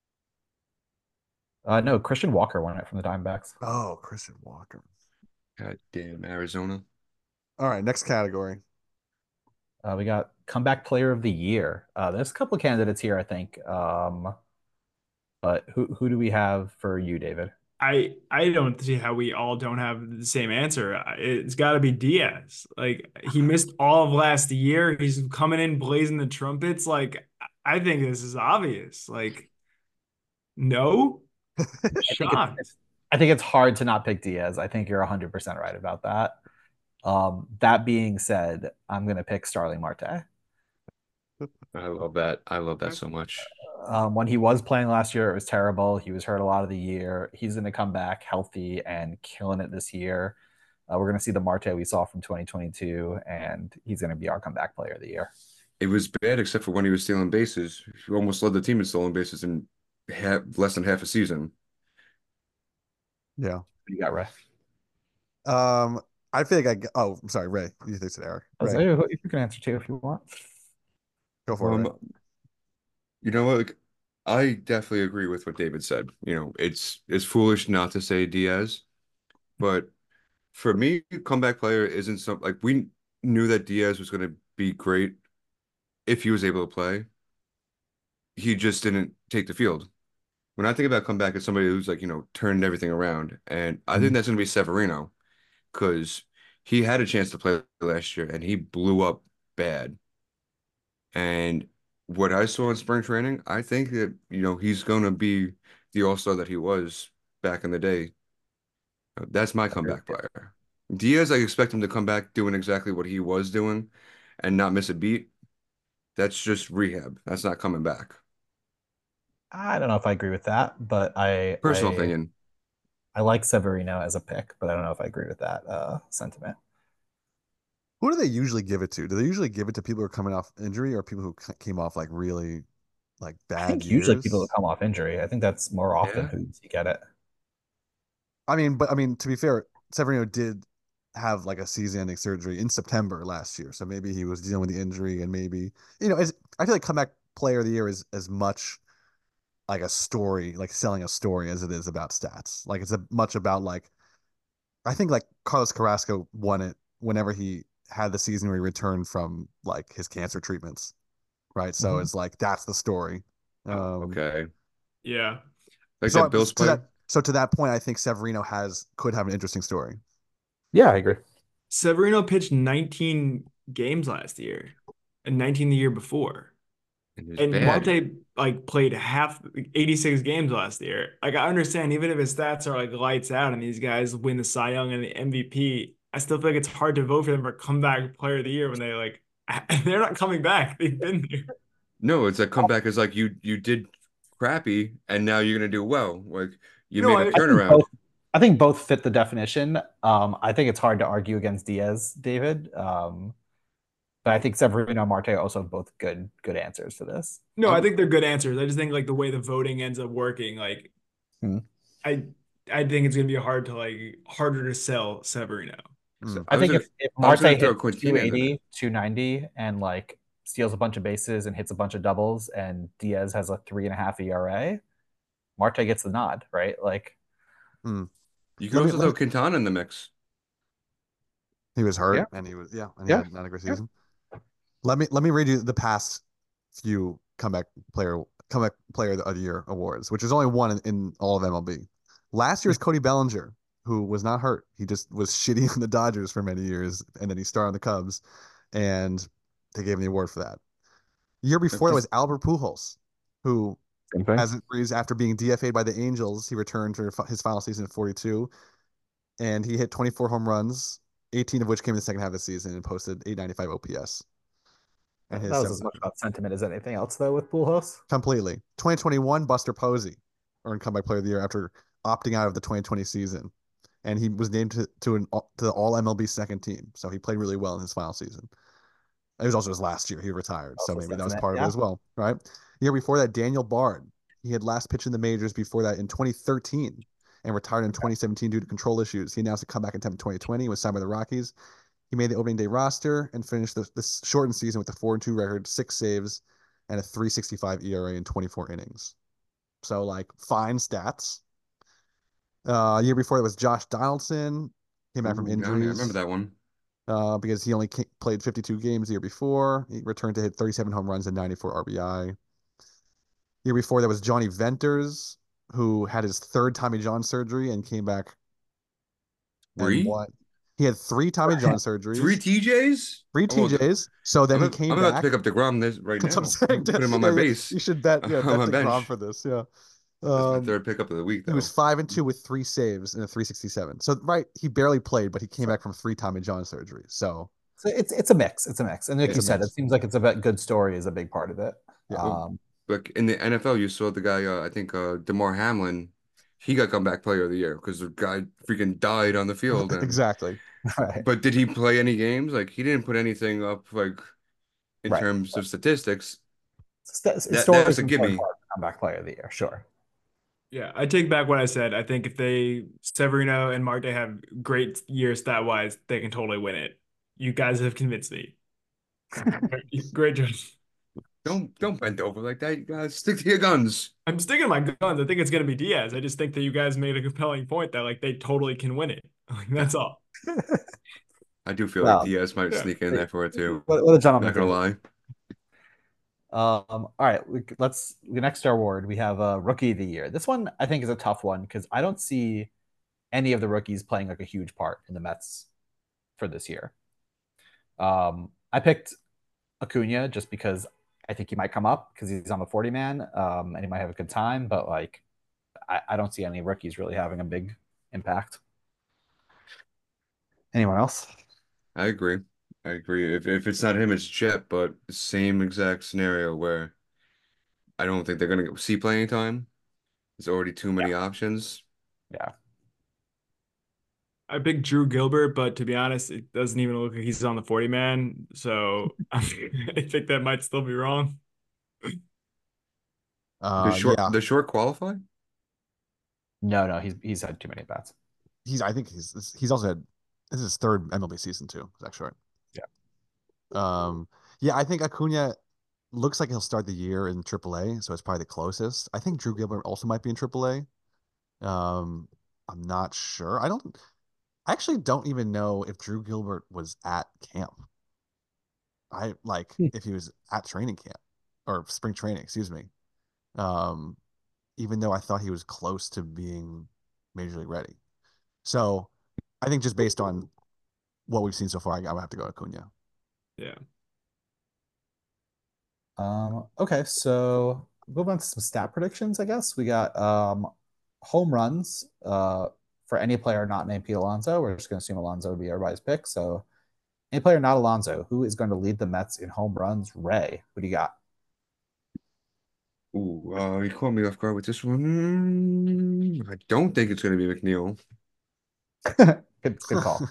Uh, no, Christian Walker won it from the Diamondbacks. Oh, Christian Walker. God damn, Arizona. All right, next category. Uh, we got comeback player of the year. Uh, there's a couple of candidates here, I think. Um, but who who do we have for you, David? I I don't see how we all don't have the same answer. It's got to be Diaz. Like he missed all of last year. He's coming in blazing the trumpets. Like I think this is obvious. Like no, I think it's, shocked. I think it's hard to not pick Diaz. I think you're one hundred percent right about that. Um, that being said, I'm going to pick Starling Marte. I love that. I love that so much. Um, when he was playing last year, it was terrible. He was hurt a lot of the year. He's going to come back healthy and killing it this year. Uh, we're going to see the Marte we saw from twenty twenty-two, and he's going to be our comeback player of the year. It was bad except for when he was stealing bases. He almost led the team in stolen bases in half, less than half a season. Yeah. You got Ray. Um, I think I. Oh, I'm sorry, Ray. You think it's Eric? Ray, Jose, you can answer too if you want. go for it. Ray. Um, you know what? Like, I definitely agree with what David said. You know, it's it's foolish not to say Diaz, but for me, comeback player isn't some like we knew that Diaz was going to be great if he was able to play. He just didn't take the field. When I think about comeback as somebody who's like, you know, turned everything around, and I think that's going to be Severino because he had a chance to play last year and he blew up bad. And what I saw in spring training, I think that, you know, he's going to be the all-star that he was back in the day. That's my comeback player. Diaz, I expect him to come back doing exactly what he was doing and not miss a beat. That's just rehab. That's not coming back. I don't know if I agree with that, but I Personal I, opinion. I like Severino as a pick, but I don't know if I agree with that uh, sentiment. Who do they usually give it to? Do they usually give it to people who are coming off injury or people who c- came off like really like I bad think usually people who years? come off injury. I think that's more often Yeah. who you get it. I mean, but I mean, to be fair, Severino did have like a season-ending surgery in September last year, so maybe he was dealing with the injury, and maybe you know, as I feel like comeback player of the year is as much like a story, like selling a story, as it is about stats. Like it's a much about like I think like Carlos Carrasco won it whenever he had the season where he returned from like his cancer treatments, right? So Mhm. it's like that's the story. Oh, Um, okay. Yeah. Like so that I- Bills to player? that so to that point, I think Severino has could have an interesting story. Yeah, I agree. Severino pitched nineteen games last year and nineteen the year before. It was And bad. Marte like played half eighty-six games last year. Like I understand, even if his stats are like lights out and these guys win the Cy Young and the M V P, I still feel like it's hard to vote for them for comeback player of the year when they like they're not coming back. They've been there. No, it's like comeback is like you you did crappy and now you're gonna do well. Like you No, made a I I think both. turnaround. I think both fit the definition. Um, I think it's hard to argue against Diaz, David. Um, but I think Severino and Marte are also both good good answers to this. no, I I'm think they're good answers. I just think like the way the voting ends up working, like Hmm. I I think it's gonna be hard to like harder to sell Severino. So Mm. I I was think gonna, if, if I was Marte gonna throw hits Quintina in there. two eighty, two ninety, and like steals a bunch of bases and hits a bunch of doubles, and Diaz has a three and a half E R A, Marte gets the nod, right? Like, Mm. You could Let me, also let throw me, Quintana in the mix. he was yeah, hurt and he was, yeah, and he yeah, had not a great yeah. season. Let me, let me read you the past few comeback player, comeback player of the year awards, which is only one in, in all of M L B. Last year's Cody Bellinger, who was not hurt. He just was shitty in the Dodgers for many years, and then he started on the Cubs, and they gave him the award for that. Year That's before it was just Albert Pujols, who Same thing. has injuries after being D F A'd by the Angels. He returned for his final season at forty-two, and he hit twenty-four home runs, eighteen of which came in the second half of the season, and posted eight ninety-five O P S. And That his was as seventh much about sentiment as anything else, though, with Pujols. completely. twenty twenty-one, Buster Posey earned comeback player of the year after opting out of the twenty twenty season, and he was named to to an to the All M L B second team. So he played really well in his final season. It was also his last year. He retired, so Also maybe that was sentiment, part of it yeah. as well, right? The year before that, Daniel Bard. He had last pitched in the majors before that in twenty thirteen and retired in twenty seventeen due to control issues. He announced a comeback attempt in twenty twenty, was signed by the Rockies. He made the opening day roster and finished the, this shortened season with a four and two record, six saves, and a three sixty-five E R A in twenty-four innings. So like fine stats. Uh, year before that was Josh Donaldson. Came back from Ooh, Downey. I remember injuries that one. uh, because he only ca- played fifty-two games the year before. He returned to hit thirty-seven home runs and ninety-four R B I. Year before that was Johnny Venters, who had his third Tommy John surgery and came back and Three? won. He had three Tommy John Three surgeries, T Js? three Oh, well, th- T Js. So then I'm he a, came I'm about to back. pick up DeGrom this right That's what I'm now. saying. Put him on Yeah, my yeah. base. You should bet. Yeah, On bet my DeGrom bench. for this. Yeah. That's my Um, third pickup of the week, he was though. five and two with three saves and a three sixty-seven. So right, he barely played, but he came So, back from three Tommy John surgeries. So so it's it's a mix. It's a mix, and like it's you a said, mix. it seems like it's a bit- good story is a big part of it. Yeah. Well, Um, like in the N F L, you saw the guy, uh, I think uh, DeMar Hamlin, he got comeback player of the year because the guy freaking died on the field. And Exactly. right, but did he play any games? Like he didn't put anything up like in right. terms of statistics. St- That stories that's a from Start gimme. Park, comeback player of the year, sure. Yeah, I take back what I said. I think if they Severino and Marte have great years stat wise, they can totally win it. You guys have convinced me. Great job. Don't don't bend over like that. You gotta stick to your guns. I'm sticking to my guns. I think it's gonna be Diaz. I just think that you guys made a compelling point that like they totally can win it. Like that's all. I do feel like Well, Diaz might Yeah. sneak in there for it too. what, what a Not gentleman gonna thing. lie. Um, all right, we, let's the next award we have a uh, rookie of the year. This one I think is a tough one because I don't see any of the rookies playing like a huge part in the Mets for this year. Um, I picked Acuna just because I think he might come up because he's on the forty man um, and he might have a good time, but like I, I don't see any rookies really having a big impact. Anyone else? I agree. I agree. If if it's not him, it's Jet, but the same exact scenario where I don't think they're gonna see playing time. There's already too Yeah. many options. Yeah. I picked Drew Gilbert, but to be honest, it doesn't even look like he's on the forty man. So I think that might still be wrong. The Uh, short yeah. the short qualify? No, no, he's he's had too many bats. He's. I think he's. He's also had. This is his third M L B season too. Is actually Yeah. right. Um. Yeah, I think Acuna looks like he'll start the year in triple A, so it's probably the closest. I think Drew Gilbert also might be in triple A. Um, I'm not sure. I don't. I actually don't even know if Drew Gilbert was at camp. I like Hmm. if he was at training camp or spring training, excuse me. Um, even though I thought he was close to being major league ready. So I think just based on what we've seen so far, I, I would have to go Acuna. Yeah. Um, okay, so moving on to some stat predictions, I guess. We got um home runs uh for any player not named Pete Alonso. We're just gonna assume Alonso would be everybody's pick. So any player not Alonso, who is going to lead the Mets in home runs? Ray, who do you got? Ooh, uh, you caught me off guard with this one. I don't think it's gonna be McNeil. Good good call.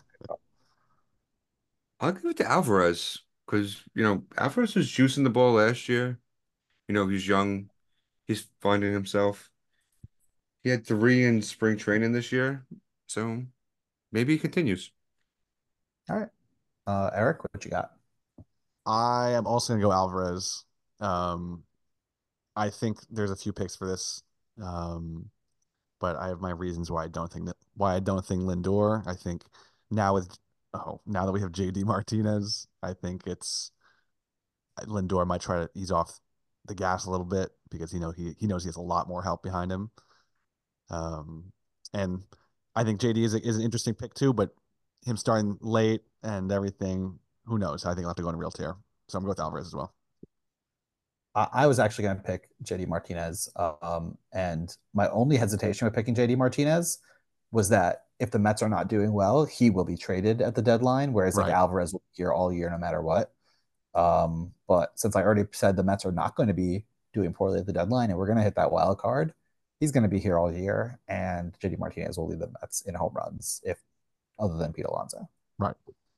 I'll give it to Alvarez because you know Alvarez was juicing the ball last year. You know, he's young, he's finding himself. He had three in spring training this year, so maybe he continues. All right. Uh, Eric, what you got? I am also gonna go Alvarez. Um, I think there's a few picks for this. Um, but I have my reasons why I don't think that why I don't think Lindor. I think now with oh now that we have J D Martinez, I think it's Lindor might try to ease off the gas a little bit because you know he he knows he has a lot more help behind him. Um, and I think J D is a, is an interesting pick too, but him starting late and everything, who knows? I think I'll have to go on a real tear. So I'm going with Alvarez as well. I, I was actually going to pick J D Martinez. Um, and my only hesitation with picking J D Martinez was that if the Mets are not doing well, he will be traded at the deadline, whereas like Right. Alvarez will be here all year no matter what. Um, but since I already said the Mets are not going to be doing poorly at the deadline and we're going to hit that wild card, he's going to be here all year, and J D Martinez will lead the Mets in home runs, if other than Pete Alonso. Right.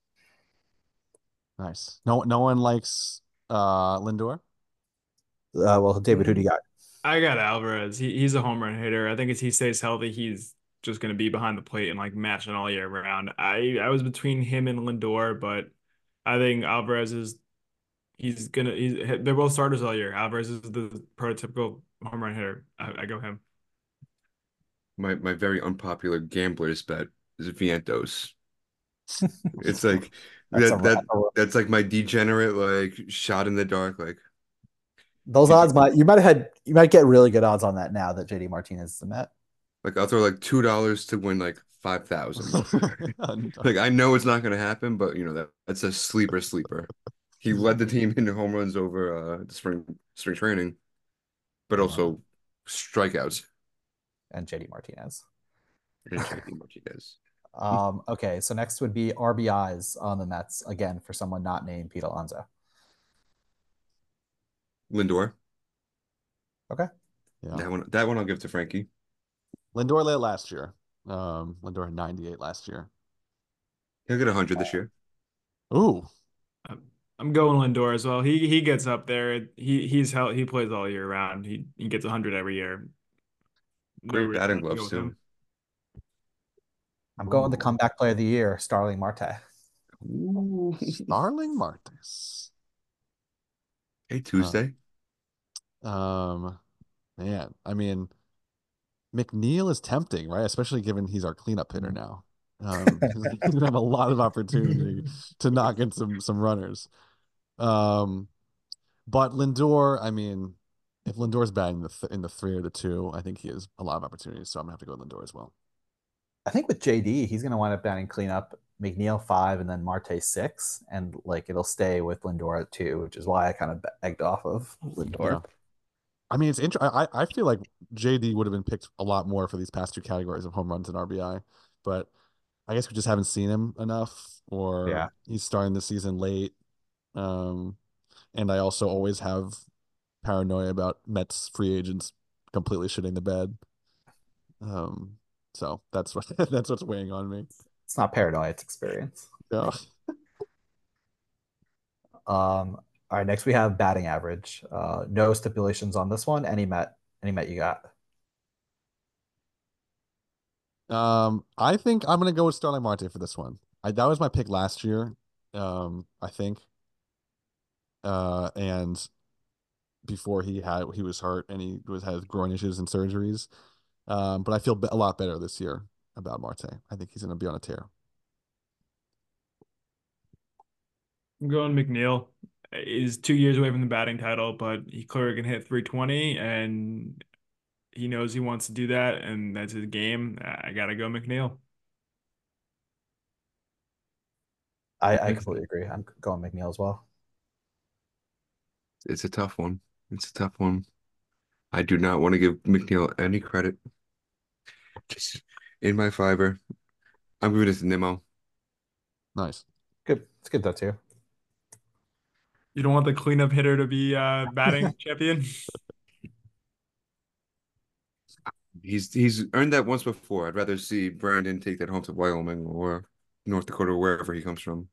Nice. No, no one likes uh Lindor. Uh, well, David, who do you got? I got Alvarez. He he's a home run hitter. I think as he stays healthy, he's just going to be behind the plate and like matching all year round. I I was between him and Lindor, but I think Alvarez is he's gonna he's they're both starters all year. Alvarez is the prototypical home run hitter. I, I go him. My my very unpopular gambler's bet is Vientos. It's like That's a, that that a, that's like my degenerate like shot in the dark. Like those you odds might you might have had you might get really good odds on that now that J D Martinez is a Met. like I'll throw like two dollars to win like five thousand. Like I know it's not gonna happen, but you know that that's a sleeper sleeper. He led the team into home runs over uh the spring spring training, but also strikeouts. And J D Martinez. And J D Martinez. Um, okay, so next would be R B Is on the Mets again for someone not named Pete Alonso. Lindor. Okay. Yeah. That one that one I'll give to Frankie. Lindor led last year. Um, Lindor had ninety-eight last year. He'll get one hundred this year. Ooh, I'm I'm going Lindor as well. He he gets up there. He he's held, he plays all year round. He he gets one hundred every year. No Great reason batting not to go gloves with too. him. I'm going the comeback player of the year, Starling Marte. Ooh. Starling Martes. Hey, Tuesday. Uh, um, man, I mean, McNeil is tempting, right? Especially given he's our cleanup hitter now. Um, he's gonna have a lot of opportunity to knock in some some runners. Um, but Lindor, I mean, if Lindor's batting in the th in the three or the two, I think he has a lot of opportunities. So I'm gonna have to go with Lindor as well. I think with J D, he's going to wind up batting cleanup, McNeil five, and then Marte six, and like it'll stay with Lindor at two, which is why I kind of egged off of Lindor. Yeah. I mean, it's interesting. I I feel like J D would have been picked a lot more for these past two categories of home runs and R B I, but I guess we just haven't seen him enough, Yeah. or he's starting the season late. Um, and I also always have paranoia about Mets free agents completely shitting the bed. Um, so that's what that's what's weighing on me. It's not paranoia, it's experience. Yeah. Um, all right, next we have batting average. Uh, no stipulations on this one. Any Met, any Met you got? Um, I think I'm gonna go with Starling Marte for this one. I that was my pick last year. Um, I think. Uh, and before he had he was hurt and he was had groin issues and surgeries. Um, but I feel a lot better this year about Marte. I think he's going to be on a tear. I'm going McNeil. He's two years away from the batting title, but he clearly can hit three twenty, and he knows he wants to do that, and that's his game. I gotta go McNeil. I, I completely agree. I'm going McNeil as well. It's a tough one. It's a tough one. I do not want to give McNeil any credit. Just in my fiver, I'm giving it to Nimmo. Nice. Good. It's good though too. You don't want the cleanup hitter to be uh, batting champion? He's he's earned that once before. I'd rather see Brandon take that home to Wyoming or North Dakota, wherever he comes from.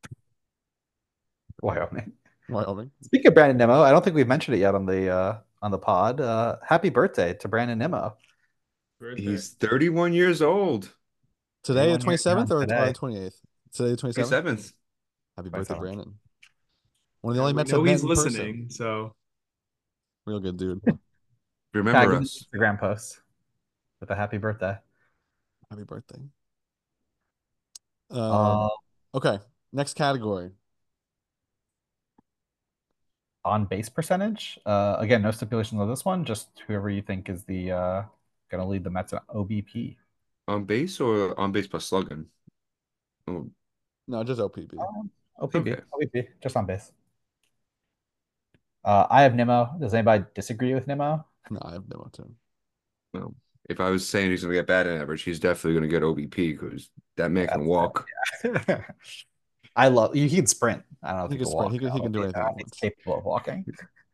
Wyoming. Wyoming. Speaking of Brandon Nimmo, I don't think we've mentioned it yet on the uh, on the pod. Uh, happy birthday to Brandon Nimmo. Birthday. He's thirty-one years old. Today, the thirty-one years young twenty-seventh or, or today. the twenty-eighth? Today, the twenty-seventh. twenty-seventh. Happy birthday, twenty-seventh. Brandon. One of the Yeah, only we Mets know I've met he's in listening, person. so Real good dude. Tag Remember him in us. the Instagram post with a happy birthday. Happy birthday. Um, Uh, okay, next category. on base percentage. Uh, again, no stipulations on this one. Just whoever you think is the uh, going to lead the Mets in O B P. On base or on base plus slugging? Oh, No, just O P B. Um, O P B. Okay. O P B. Just on base. Uh, I have Nimmo. Does anybody disagree with Nimmo? No, I have no too. well, if I was saying he's going to get batting average, he's definitely going to get O B P because that man can That's walk. I love. He can sprint. I don't know if He he can can sprint. walk. He can- he can do I anything don't he think wants. He's capable of walking.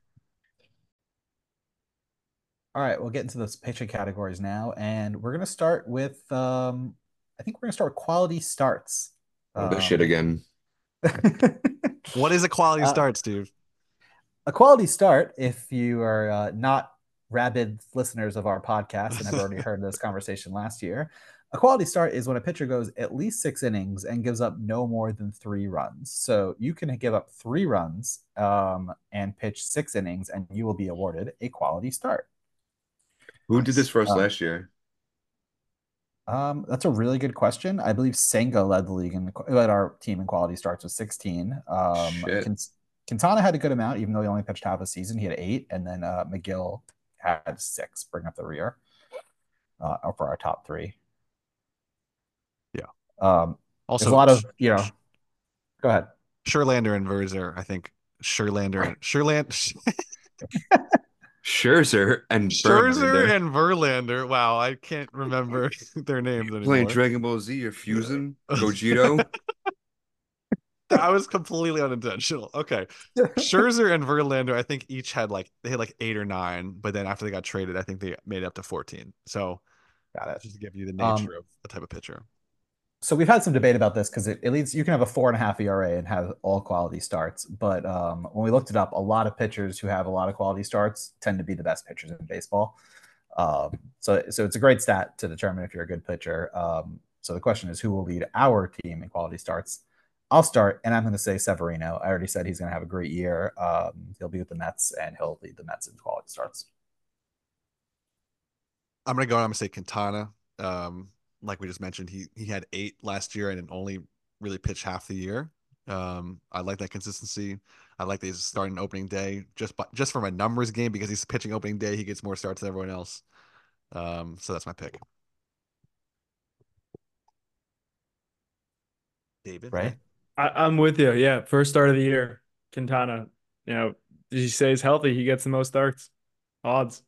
All right, we'll get into those pitching categories now, and we're gonna start with. Um, I think we're gonna start with quality starts. Oh, that shit Um, again. What is a quality Uh, start, Steve? a quality start, if you are uh, not rabid listeners of our podcast and have already heard this conversation last year, a quality start is when a pitcher goes at least six innings and gives up no more than three runs. So you can give up three runs um, and pitch six innings, and you will be awarded a quality start. Who did this for us Um, last year? Um, that's a really good question. I believe Senga led the league and led our team in quality starts with sixteen. Um, Shit. Quint- Quintana had a good amount, even though he only pitched half a season. He had eight, and then uh, McGill had six, bring up the rear uh, for our top three. Yeah. Um, Also, there's a lot of Sh- you know. Sh- Go ahead. Scherlander and Verzer, I think. Scherlander and Sherland Scherzer and Scherzer Verlander. and Verlander. Wow, I can't remember their names Playing anymore. Dragon Ball Z, you're fusing Gogito. That was completely unintentional. Okay. Scherzer and Verlander, I think each had like they had like eight or nine, but then after they got traded, I think they made it up to fourteen. So Got it. just to give you the Um, nature of the type of pitcher. So we've had some debate about this because it, it leads you can have a four and a half E R A and have all quality starts. But um, when we looked it up, a lot of pitchers who have a lot of quality starts tend to be the best pitchers in baseball. Um, so so it's a great stat to determine if you're a good pitcher. Um, so the question is, who will lead our team in quality starts? I'll start, and I'm going to say Severino. I already said he's going to have a great year. Um, he'll be with the Mets, and he'll lead the Mets in quality starts. I'm gonna go. I'm gonna say Quintana. Um, like we just mentioned, he he had eight last year and only really pitched half the year. Um, I like that consistency. I like that he's starting opening day just by, just from a numbers game because he's pitching opening day. He gets more starts than everyone else. Um, so that's my pick. David, Right? I, I'm with you. Yeah, first start of the year, Quintana. You know, did he stays healthy? He gets the most starts. Odds.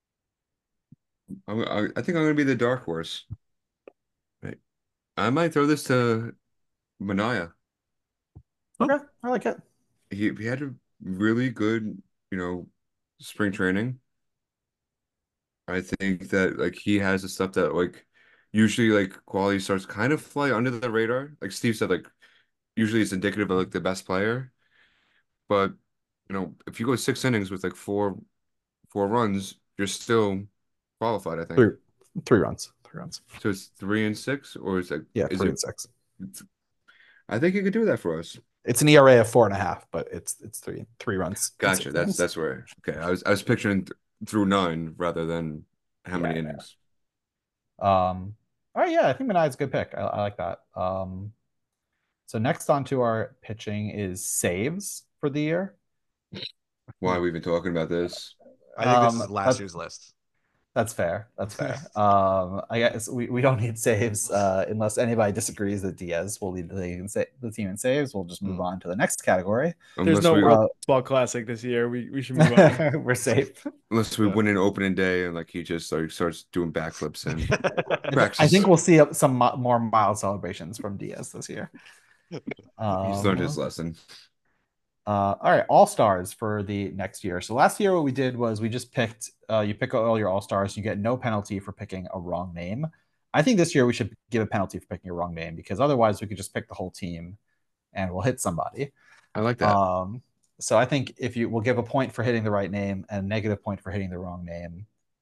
I'm, I, I think I'm going to be the dark horse. Right. I might throw this to Manaea. Okay, I like it. He, he had a really good, you know, spring training. I think that like he has the stuff that like usually like quality starts kind of fly under the radar. Like Steve said, like usually it's indicative of like the best player. But you know, if you go six innings with like four four runs, you're still qualified, I think. Three, three runs. Three runs. So it's three and six, or is it Yeah, is three it and six. I think you could do that for us. It's an E R A of four and a half, but it's it's three three runs. Gotcha. That's that's where okay. I was I was picturing th through nine rather than how many Yeah, yeah. innings. Um, all right, yeah, I think Manaea's a good pick. I, I like that. Um, so next on to our pitching is saves for the year. Why we've been talking about this? I think this Um, is last that's- year's list. That's fair. That's fair. um, I guess we, we don't need saves uh, unless anybody disagrees that Diaz will lead the league in sa- the team in saves. We'll just move Mm. on to the next category. There's Unless no we World Uh, Baseball Classic this year. We we should move on. We're safe. unless we Yeah. win an opening day and like he just like starts doing backflips and I practice. think we'll see some mo- more mild celebrations from Diaz this year. He's Um, learned his lesson. Uh, all right, all stars for the next year. So last year, what we did was we just picked. Uh, you pick all your all stars. You get no penalty for picking a wrong name. I think this year we should give a penalty for picking a wrong name because otherwise we could just pick the whole team, and we'll hit somebody. I like that. Um, so I think if you we'll give a point for hitting the right name and a negative point for hitting the wrong name.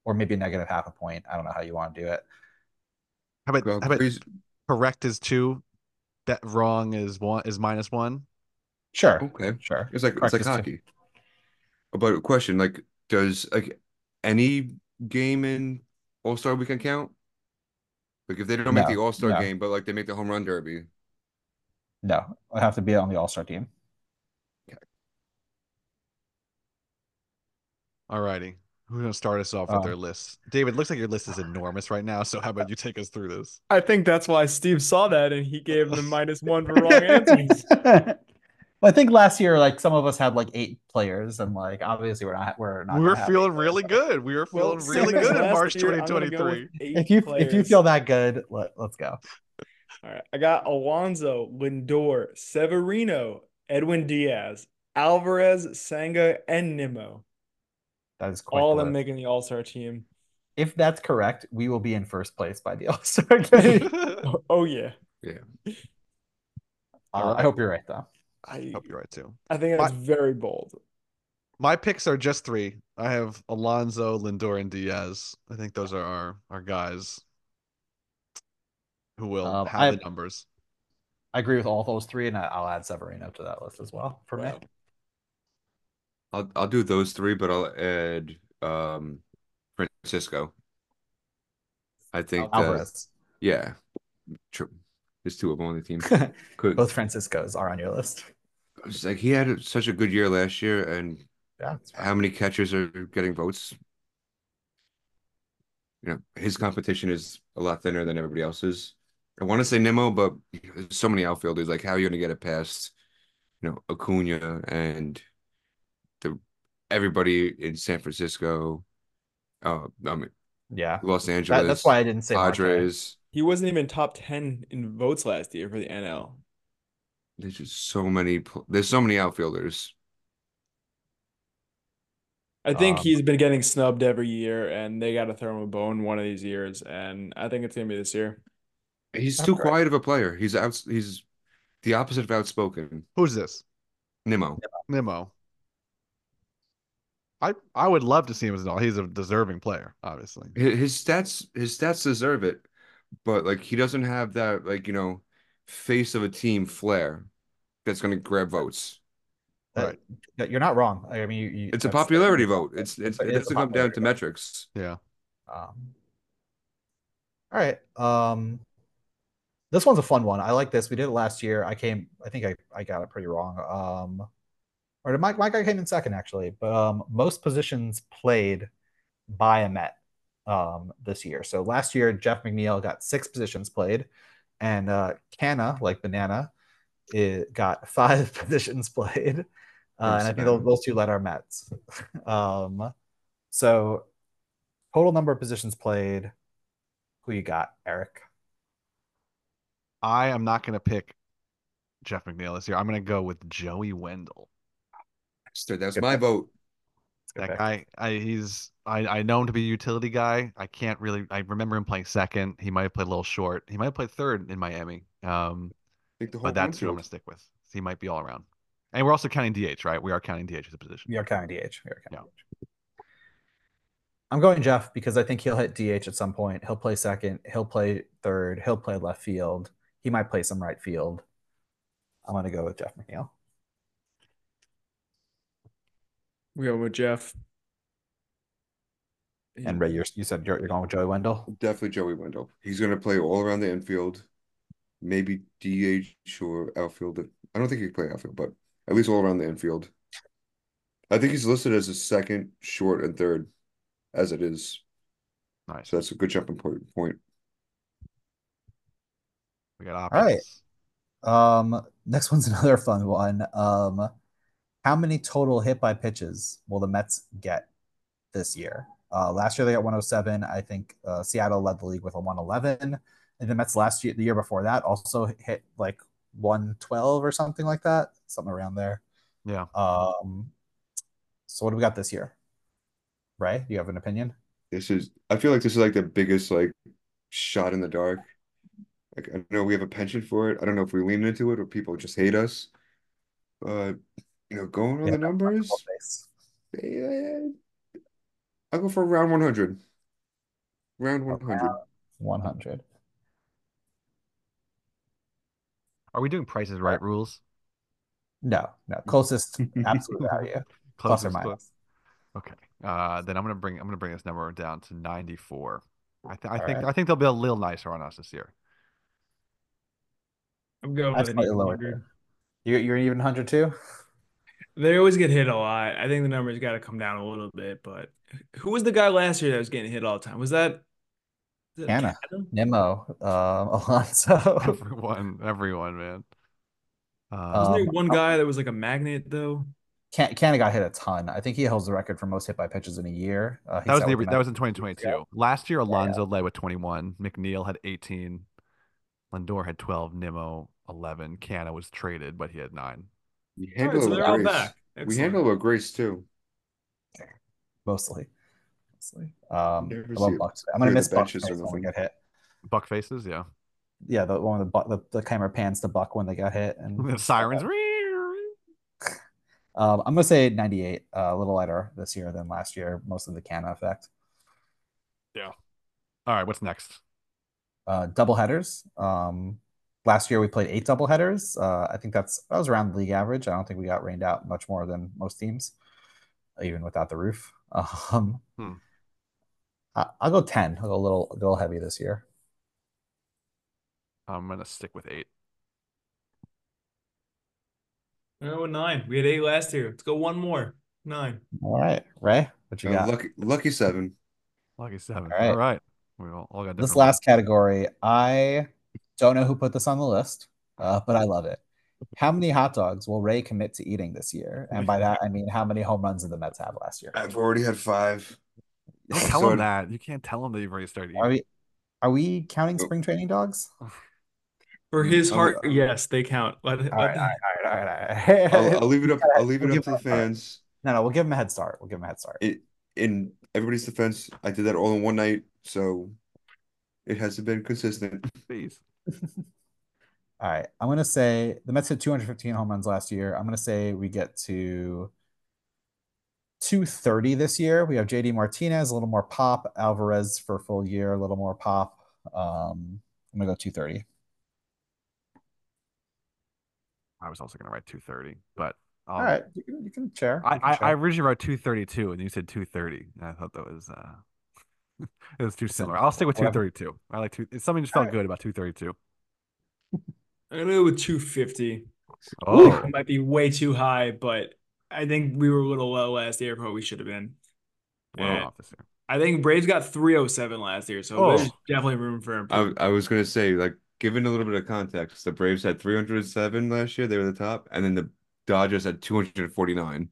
or maybe negative half a point. I don't know how you want to do it. How about Well, how about crazy. correct is two, that wrong is one is minus one? Sure, Okay. sure. It's like it's Correct like is two. hockey. But a question, like, does like any game in All-Star Weekend count? Like if they don't make the No, All-Star no, game, but like they make the home run derby. no. I have to be on the All Star team. All righty. Who's gonna start us off with Um, their list? David, looks like your list is enormous right now. So how about you take us through this? I think that's why Steve saw that and he gave him the minus one for wrong answers. Well, I think last year, like some of us had like eight players, and like obviously we're not we're not We were gonna have eight feeling players. really good. We were Well, feeling same really as good in last March year, I'm gonna go with twenty twenty-three. eight If you if you players. feel that good, let, let's go. All right, I got Alonso, Lindor, Severino, Edwin Diaz, Alvarez, Senga, and Nimmo. That is quite All the of them list. making the All-Star team. If that's correct, we will be in first place by the All Star game. Oh, oh yeah. Yeah. Uh, I hope you're right though. I Hope you're right too. I think that's My- very bold. My picks are just three. I have Alonso, Lindor, and Diaz. I think those are our, our guys who will Um, have I the numbers. I agree with all those three, and I- I'll add Severino to that list as well for Wow. me. I'll I'll do those three, but I'll add um Francisco. I think that Alvarez. yeah, true. There's two of them on the team. Could Both Franciscos are on your list. it's like he had such a good year last year, and Yeah, it's fine. how many catchers are getting votes? You know, his competition is a lot thinner than everybody else's. I want to say Nimmo, but there's so many outfielders. Like, how are you going to get it past, you know, Acuna and the everybody in San Francisco, uh, I mean, Yeah, Los that, Angeles, that's why I didn't say Marte. Padres. He wasn't even top ten in votes last year for the N L. There's just so many. pl- There's so many outfielders. I think Um, he's been getting snubbed every year, and they got to throw him a bone one of these years. And I think it's gonna be this year. He's That's too great. quiet of a player. He's out. He's the opposite of outspoken. Who's this? Nimmo. Nimmo. I I would love to see him as an all. He's a deserving player, obviously. His, his stats. His stats deserve it, but like he doesn't have that like you know face of a team flair that's going to grab votes. Right. Uh, you're not wrong. I mean, you, you, It's a that's- popularity vote. It's it's It it is a doesn't come down popularity to vote. metrics. Yeah. Um, all right. Um, this one's a fun one. I like this. We did it last year. I came. I think I, I got it pretty wrong. Um, or did Mike? Mike, I came in second actually. But um, most positions played by a Met um, this year. So last year, Jeff McNeil got six positions played, and uh, Canna, like banana, it got five positions played. Uh, and I think those, those two led our Mets. um, so total number of positions played. Who you got, Eric? I am not going to pick Jeff McNeil this year. I'm going to go with Joey Wendell. That's Good my pick. vote. That pick. guy, I he's I, I know him to be a utility guy. I can't really. I remember him playing second. He might have played a little short. He might have played third in Miami. Um, I think the whole but that's who I'm infield. going to stick with. He might be all around. And we're also counting D H, right? We are counting D H as a position. We are counting D H. We are counting Yeah. D H. I'm going Jeff because I think he'll hit D H at some point. He'll play second. He'll play third. He'll play left field. He might play some right field. I'm going to go with Jeff McNeil. We go with Jeff. And Ray, you're, you said you're, you're going with Joey Wendell? Definitely Joey Wendell. He's going to play all around the infield, maybe D H or outfield. I don't think he can play outfield, but at least all around the infield. I think he's listed as a second, short, and third, as it is. Nice. So that's a good jumping point. point. We got All right. options. Um, next one's another fun one. Um, how many total hit by pitches will the Mets get this year? Uh, last year they got one oh seven. I think uh, Seattle led the league with a one eleven. And the Mets last year, the year before that, also hit like one twelve or something like that, something around there. Yeah. Um, so what do we got this year? Ray, do you have an opinion? This is, I feel like this is like the biggest like shot in the dark. Like I know we have a penchant for it. I don't know if we lean into it or people just hate us. But you know, going on Yeah, the numbers, base. yeah, I'll go for around one hundred. Round one hundred. one hundred. Are we doing prices right rules? No, no. Closest absolute value. Plus or Closest, close. minus. Okay. Uh, then I'm gonna bring I'm gonna bring this number down to ninety-four. I, th- I All think right. I think they'll be a little nicer on us this year. I'm going I've with an slightly even lower hundred. too. You're, you're even one hundred too? They always get hit a lot. I think the numbers got to come down a little bit. But who was the guy last year that was getting hit all the time? Was that, was that Canna, Canada? Nimmo, um, Alonso. Everyone, everyone, man. Wasn't Um, there Um, one guy that was like a magnet though? Can Canna got hit a ton. I think he holds the record for most hit by pitches in a year. Uh, he that was set the with the that Mets was in two years ago. twenty twenty-two. Last year, Yeah, Alonso led with twenty-one. McNeil had eighteen. Lindor had twelve. Nimmo eleven. Canna was traded, but he had nine. We All right, handle so it with they're all grace. back. We Excellent. handle it with grace too. yeah, mostly. Mostly. Um, Never I see love it Bucks. I'm gonna clear the miss Bucks benches or face when we nothing. get hit. Buck faces, yeah. Yeah, the one with the, Buck- the the camera pans to Buck when they got hit and The sirens. Um, I'm gonna say ninety-eight, uh, a little lighter this year than last year, most of the Canna effect. Yeah. All right, what's next? Uh, double headers. Um, last year we played eight double headers. Uh, I think that's that was around the league average. I don't think we got rained out much more than most teams, even without the roof. Um, Hmm. I, I'll go ten. I'll go a little, a little heavy this year. I'm gonna stick with eight. Oh, nine. We had eight last year. Let's go one more. Nine. All right, Ray, what you Uh, got? lucky, lucky seven. Lucky seven. All All right. right. We all, all got different This ones. last category, I don't know who put this on the list, uh, but I love it. How many hot dogs will Ray commit to eating this year? And by that, I mean how many home runs did the Mets have last year? I've already had five. Don't I tell them started- that. You can't tell them that you've already started Are eating. we are we counting Oh. spring training dogs? For his I'll- heart, yes, they count. Let, All let right, them- all right, all right, all right. I'll, I'll leave it up. I'll leave it We'll up give to the him a head start. fans. No, no, we'll give him a head start. We'll give him a head start. It, in everybody's defense, I did that all in one night, so it hasn't been consistent. Please. All right, I'm gonna say the Mets hit two hundred fifteen home runs last year. I'm gonna say we get to two thirty this year. We have J D Martinez, a little more pop. Alvarez for a full year, a little more pop. Um, I'm gonna go two thirty. I was also gonna write two thirty, but um, All right, you can you can share. I, You can I, I share. originally wrote two thirty-two, and you said two thirty. I thought that was uh, it was too Listen, similar. I'll stick with two whatever. thirty-two. I like two. Something just felt Alright. good about two thirty-two. I'm gonna go with two fifty. Oh, It might be way too high, but I think we were a little low last year, but we should have been. well And off this year. I think Braves got three oh seven last year, so Oh. there's definitely room for I, improvement. I was gonna say, like, given a little bit of context, the Braves had three hundred seven last year. They were the top, and then the Dodgers had two hundred forty-nine.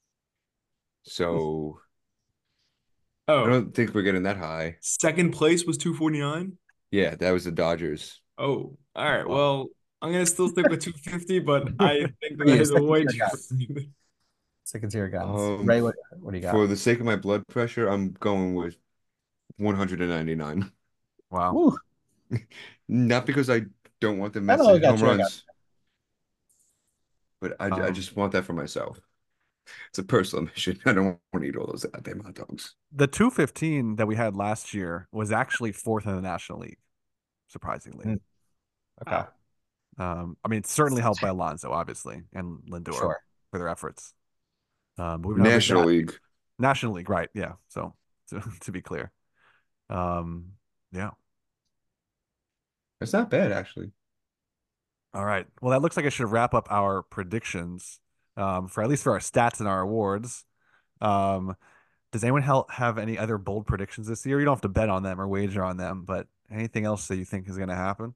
So I Oh, don't think we're getting that high. second place was two forty-nine. Yeah, that was the Dodgers. Oh, all right. Wow. Well, I'm gonna still stick with two fifty, but I think that Yeah, is second way tier too. guys. Second tier guns. Um, Ray, what, what do you got? For the sake of my blood pressure, I'm going with one hundred ninety-nine. Wow. Woo. Not because I don't want the Mets no, I to hit got home you, I got runs, but I, I Um, just want that for myself. It's a personal mission. I don't want to eat all those goddamn hot dogs. The two fifteen that we had last year was actually fourth in the National League, surprisingly. Mm. Okay. Um, I mean, it's certainly helped by Alonso, obviously, and Lindor Sure. for their efforts. Um, but we've never been National that- League. National League, right? Yeah. So to, to be clear, um, yeah. It's not bad, actually. All right. Well, that looks like it should wrap up our predictions, um, for at least for our stats and our awards. Um, does anyone hel- have any other bold predictions this year? You don't have to bet on them or wager on them, but anything else that you think is going to happen?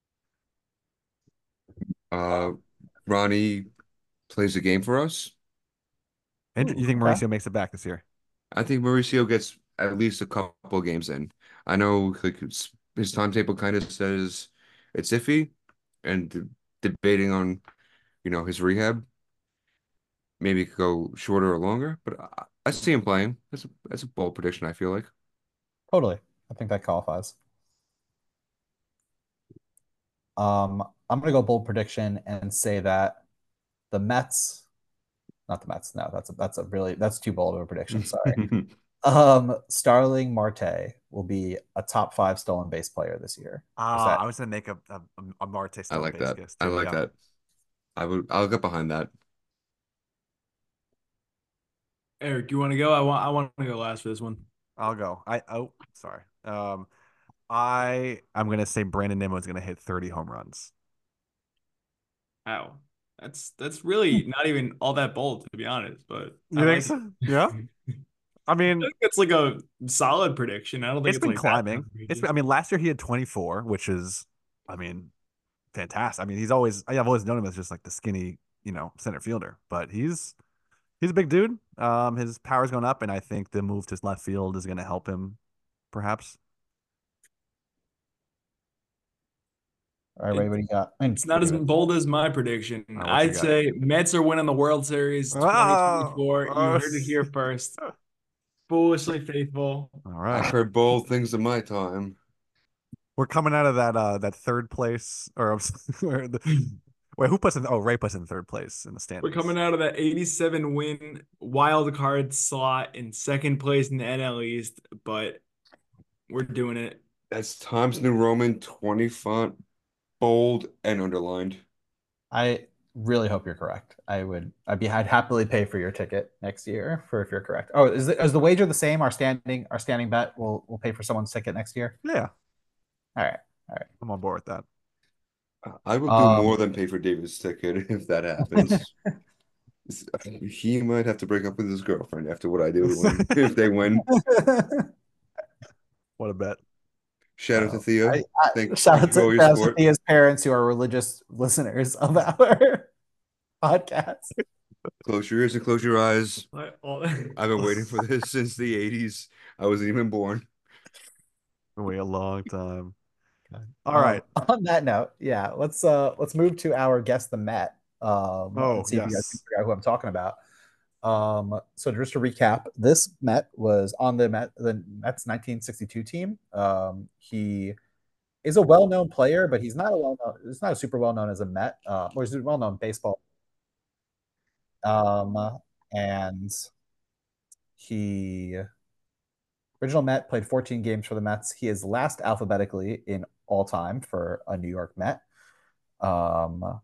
Uh, Ronnie plays a game for us. And Ooh, you think okay. Mauricio makes it back this year? I think Mauricio gets at least a couple games in. I know like it's, his timetable kind of says it's iffy, and d- debating on, you know, his rehab. Maybe it could go shorter or longer, but I, I see him playing. That's a that's a bold prediction, I feel like. Totally. I think that qualifies. Um, I'm gonna go bold prediction and say that the Mets, not the Mets, no, that's a that's a really that's too bold of a prediction. Sorry. Um, Starling Marte will be a top five stolen base player this year. Is Ah, that I was gonna make a a, a Marte I stolen like base that. guess I too. like Yeah, that. I would. I'll get behind that. Eric, you want to go? I want I want to go last for this one. I'll go. I oh sorry. Um, I I'm gonna say Brandon Nimmo is gonna hit thirty home runs. Wow. That's that's really not even all that bold, to be honest, but You I think like it. so? Yeah. I I mean, think it's like a solid prediction. I don't think it's it's been like that climbing. It's been, outrageous. I mean, last year he had twenty-four, which is, I mean, fantastic. I mean, he's always I've always known him as just like the skinny, you know, center fielder, but he's he's a big dude. Um, his power's going up, and I think the move to left field is going to help him, perhaps. all right, Ray? It, What do you got? I mean, it's not as bold as my prediction. All right, what you I'd got? say Mets are winning the World Series Oh, twenty twenty-four. You oh, heard it here first. Foolishly faithful. all I've right. heard bold things in my time. We're coming out of that uh that third place or where the wait who puts in oh Ray puts in third place in the We're standings. coming out of that eighty-seven win wild card slot in second place in the N L East, but we're doing it. That's Times New Roman, twenty font, bold, and underlined. I really hope you're correct. I would. I'd be. I'd happily pay for your ticket next year for if you're correct. Oh, is the, is the wager the same? Our standing. Our standing bet. We'll we'll pay for someone's ticket next year. Yeah, All right. All right. I'm on board with that. I will do more Um. than pay for David's ticket if that happens. He might have to break up with his girlfriend after what I do when if they win. What a bet. Shout out to So, Theo. I, I, Thank, shout thank out you to, for all your shout out to support. Thea's parents who are religious listeners of our podcast. Close your ears and close your eyes. Like, all- I've been waiting for this since the eighties. I wasn't even born. Wait a long time. All Um, right. on that note, yeah, let's uh let's move to our guess the Met. Um, Oh and see if you guys can yes. figure out who I'm talking about. Um, so just to recap, this Met was on the Met the Mets nineteen sixty-two team. Um, he is a well-known player, but he's not a well-known. He's not a super well-known as a Met. Uh, or he's a well-known baseball. Um, and he original Met played fourteen games for the Mets. He is last alphabetically in all time for a New York Met. Um,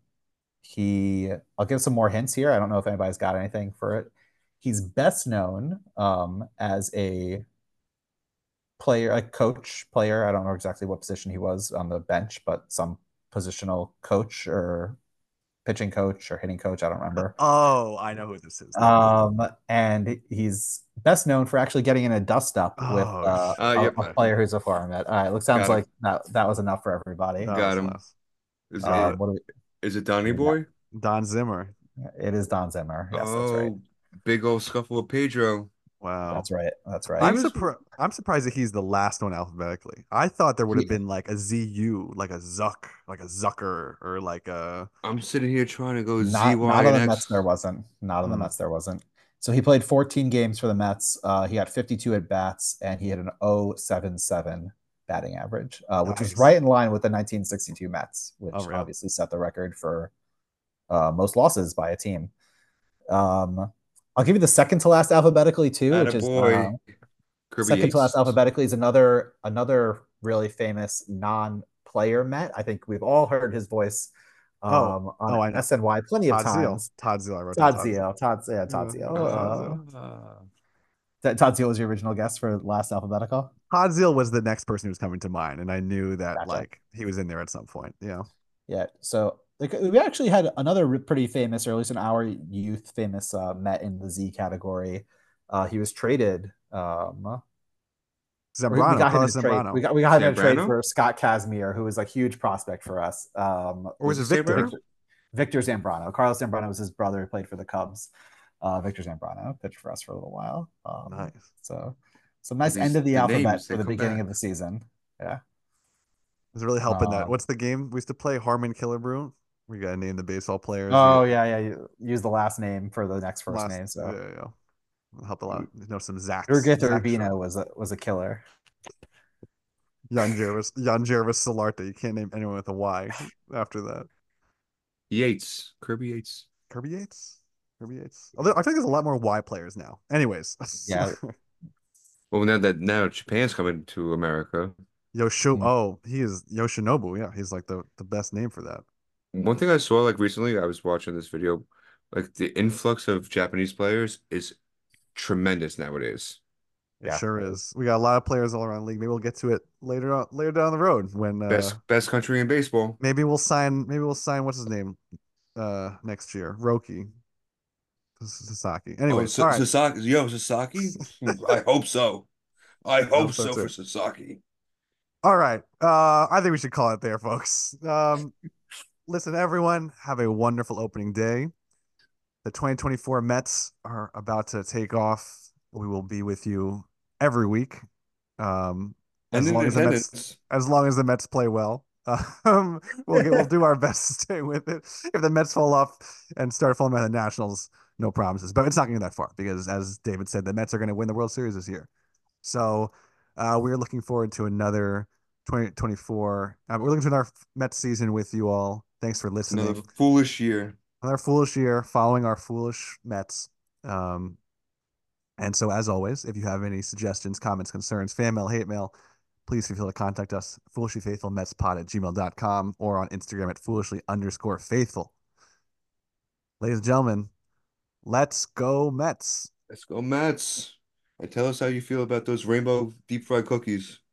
he, I'll give some more hints here. I don't know if anybody's got anything for it. He's best known um, as a player, a coach player. I don't know exactly what position he was on the bench, but some positional coach or pitching coach or hitting coach. I don't remember. Oh, I know who this is then. Um, and he's best known for actually getting in a dust up with Oh, uh, Uh, a, yep. a player who's a former Met. All right, looks sounds Got him. like that that was enough for everybody. that Got was him. last. Is Um, it what do we, is it Donnie yeah. Boy? Don Zimmer. it is Don Zimmer. Yes, that's right. Oh, big old scuffle with Pedro. Wow. That's right. That's He right. I'm was surprised. I'm surprised that he's the last one alphabetically. I thought there would have he, been like a Z U, like a Zuck, like a Zucker, or like a. I'm sitting here trying to go Not Z Y not on and the Mets. X. There wasn't. Not on the Hmm, Mets. There wasn't. So he played fourteen games for the Mets. Uh, he had fifty-two at bats, and he had an oh point seven seven batting average, uh, which was nice. right in line with the nineteen sixty-two Mets, which Unreal. obviously set the record for uh, most losses by a team. Um, I'll give you the second to last alphabetically too, which is uh, Attaboy. Kirby second to last Yates. alphabetically is another another really famous non-player Met. I think we've all heard his voice Oh, um, on oh, I know. S N Y plenty of Todd Zeal. times. Todd Zeal. I wrote down Todd Todd Zeal. Zeal. Todd, yeah, Todd Yeah, Zeal. I wrote Todd Uh, Zeal. Ah. that- Todd Zeal was your original guess for last alphabetical. Todd Zeal was the next person who was coming to mind, and I knew that Gotcha. like he was in there at some point. Yeah. Yeah. So like, we actually had another re- pretty famous, or at least in our youth, famous uh, Met in the Z category. Uh, he was traded. Um, or we Zambrano, got him in Carlos trade. Zambrano, We got we got him in trade Zambrano? for Scott Casimir, who was a huge prospect for us. Um, or was it Was it Victor? Zambrano? Victor, Victor Zambrano. Carlos Zambrano was his brother who played for the Cubs. Uh, Victor Zambrano pitched for us for a little while. Um, Nice. So some nice These- end of the, the alphabet names, for they the come beginning back. of the season. Yeah. It's really helping that. Um, What's the game we used to play? Harmon Killebrew. We gotta name the baseball players. oh We- yeah, yeah. You use the last name for the next first last, name. So yeah, yeah, yeah. Helped a lot. You know some Zachs. Jurgith Zach Urbino Short. was a was a killer. Jan Jervis, Jan Jervis Solarte. You can't name anyone with a Y after that. Yates. Kirby Yates. Kirby Yates. Kirby Yates. Although I think there's a lot more Y players now. Anyways. Yeah. Well, now that now Japan's coming to America. Yosho. Mm. Oh, he is Yoshinobu. Yeah, he's like the the best name for that. One thing I saw like recently, I was watching this video, like the influx of Japanese players is tremendous nowadays. It Yeah. sure is. We got a lot of players all around the league. Maybe we'll get to it later on, later down the road when uh Best best country in baseball. maybe we'll sign maybe we'll sign what's his name uh next year. Roki Sasaki. Oh, Anyways, all S right. Sasaki, yo, Sasaki. I hope so. I I hope hope so so for too. Sasaki. All right. Uh I think we should call it there, folks. Um listen, everyone, have a wonderful opening day. The twenty twenty-four Mets are about to take off. We will be with you every week. Um, And as in long as the Mets, attendance. as long as the Mets play well, um, we'll get, we'll do our best to stay with it. If the Mets fall off and start falling behind the Nationals, no promises. But it's not going to get that far because, as David said, the Mets are going to win the World Series this year. So uh, we're looking forward to another twenty twenty-four. Uh, we're looking to another Mets season with you all. Thanks for Another listening. foolish year. Another foolish year following our foolish Mets. Um, and so, as always, if you have any suggestions, comments, concerns, fan mail, hate mail, please feel free to contact us, foolishlyfaithfulmetspod at gmail dot com or on Instagram at foolishly underscore faithful. Ladies and gentlemen, let's go Mets. Let's go, Mets. And tell us how you feel about those rainbow deep fried cookies.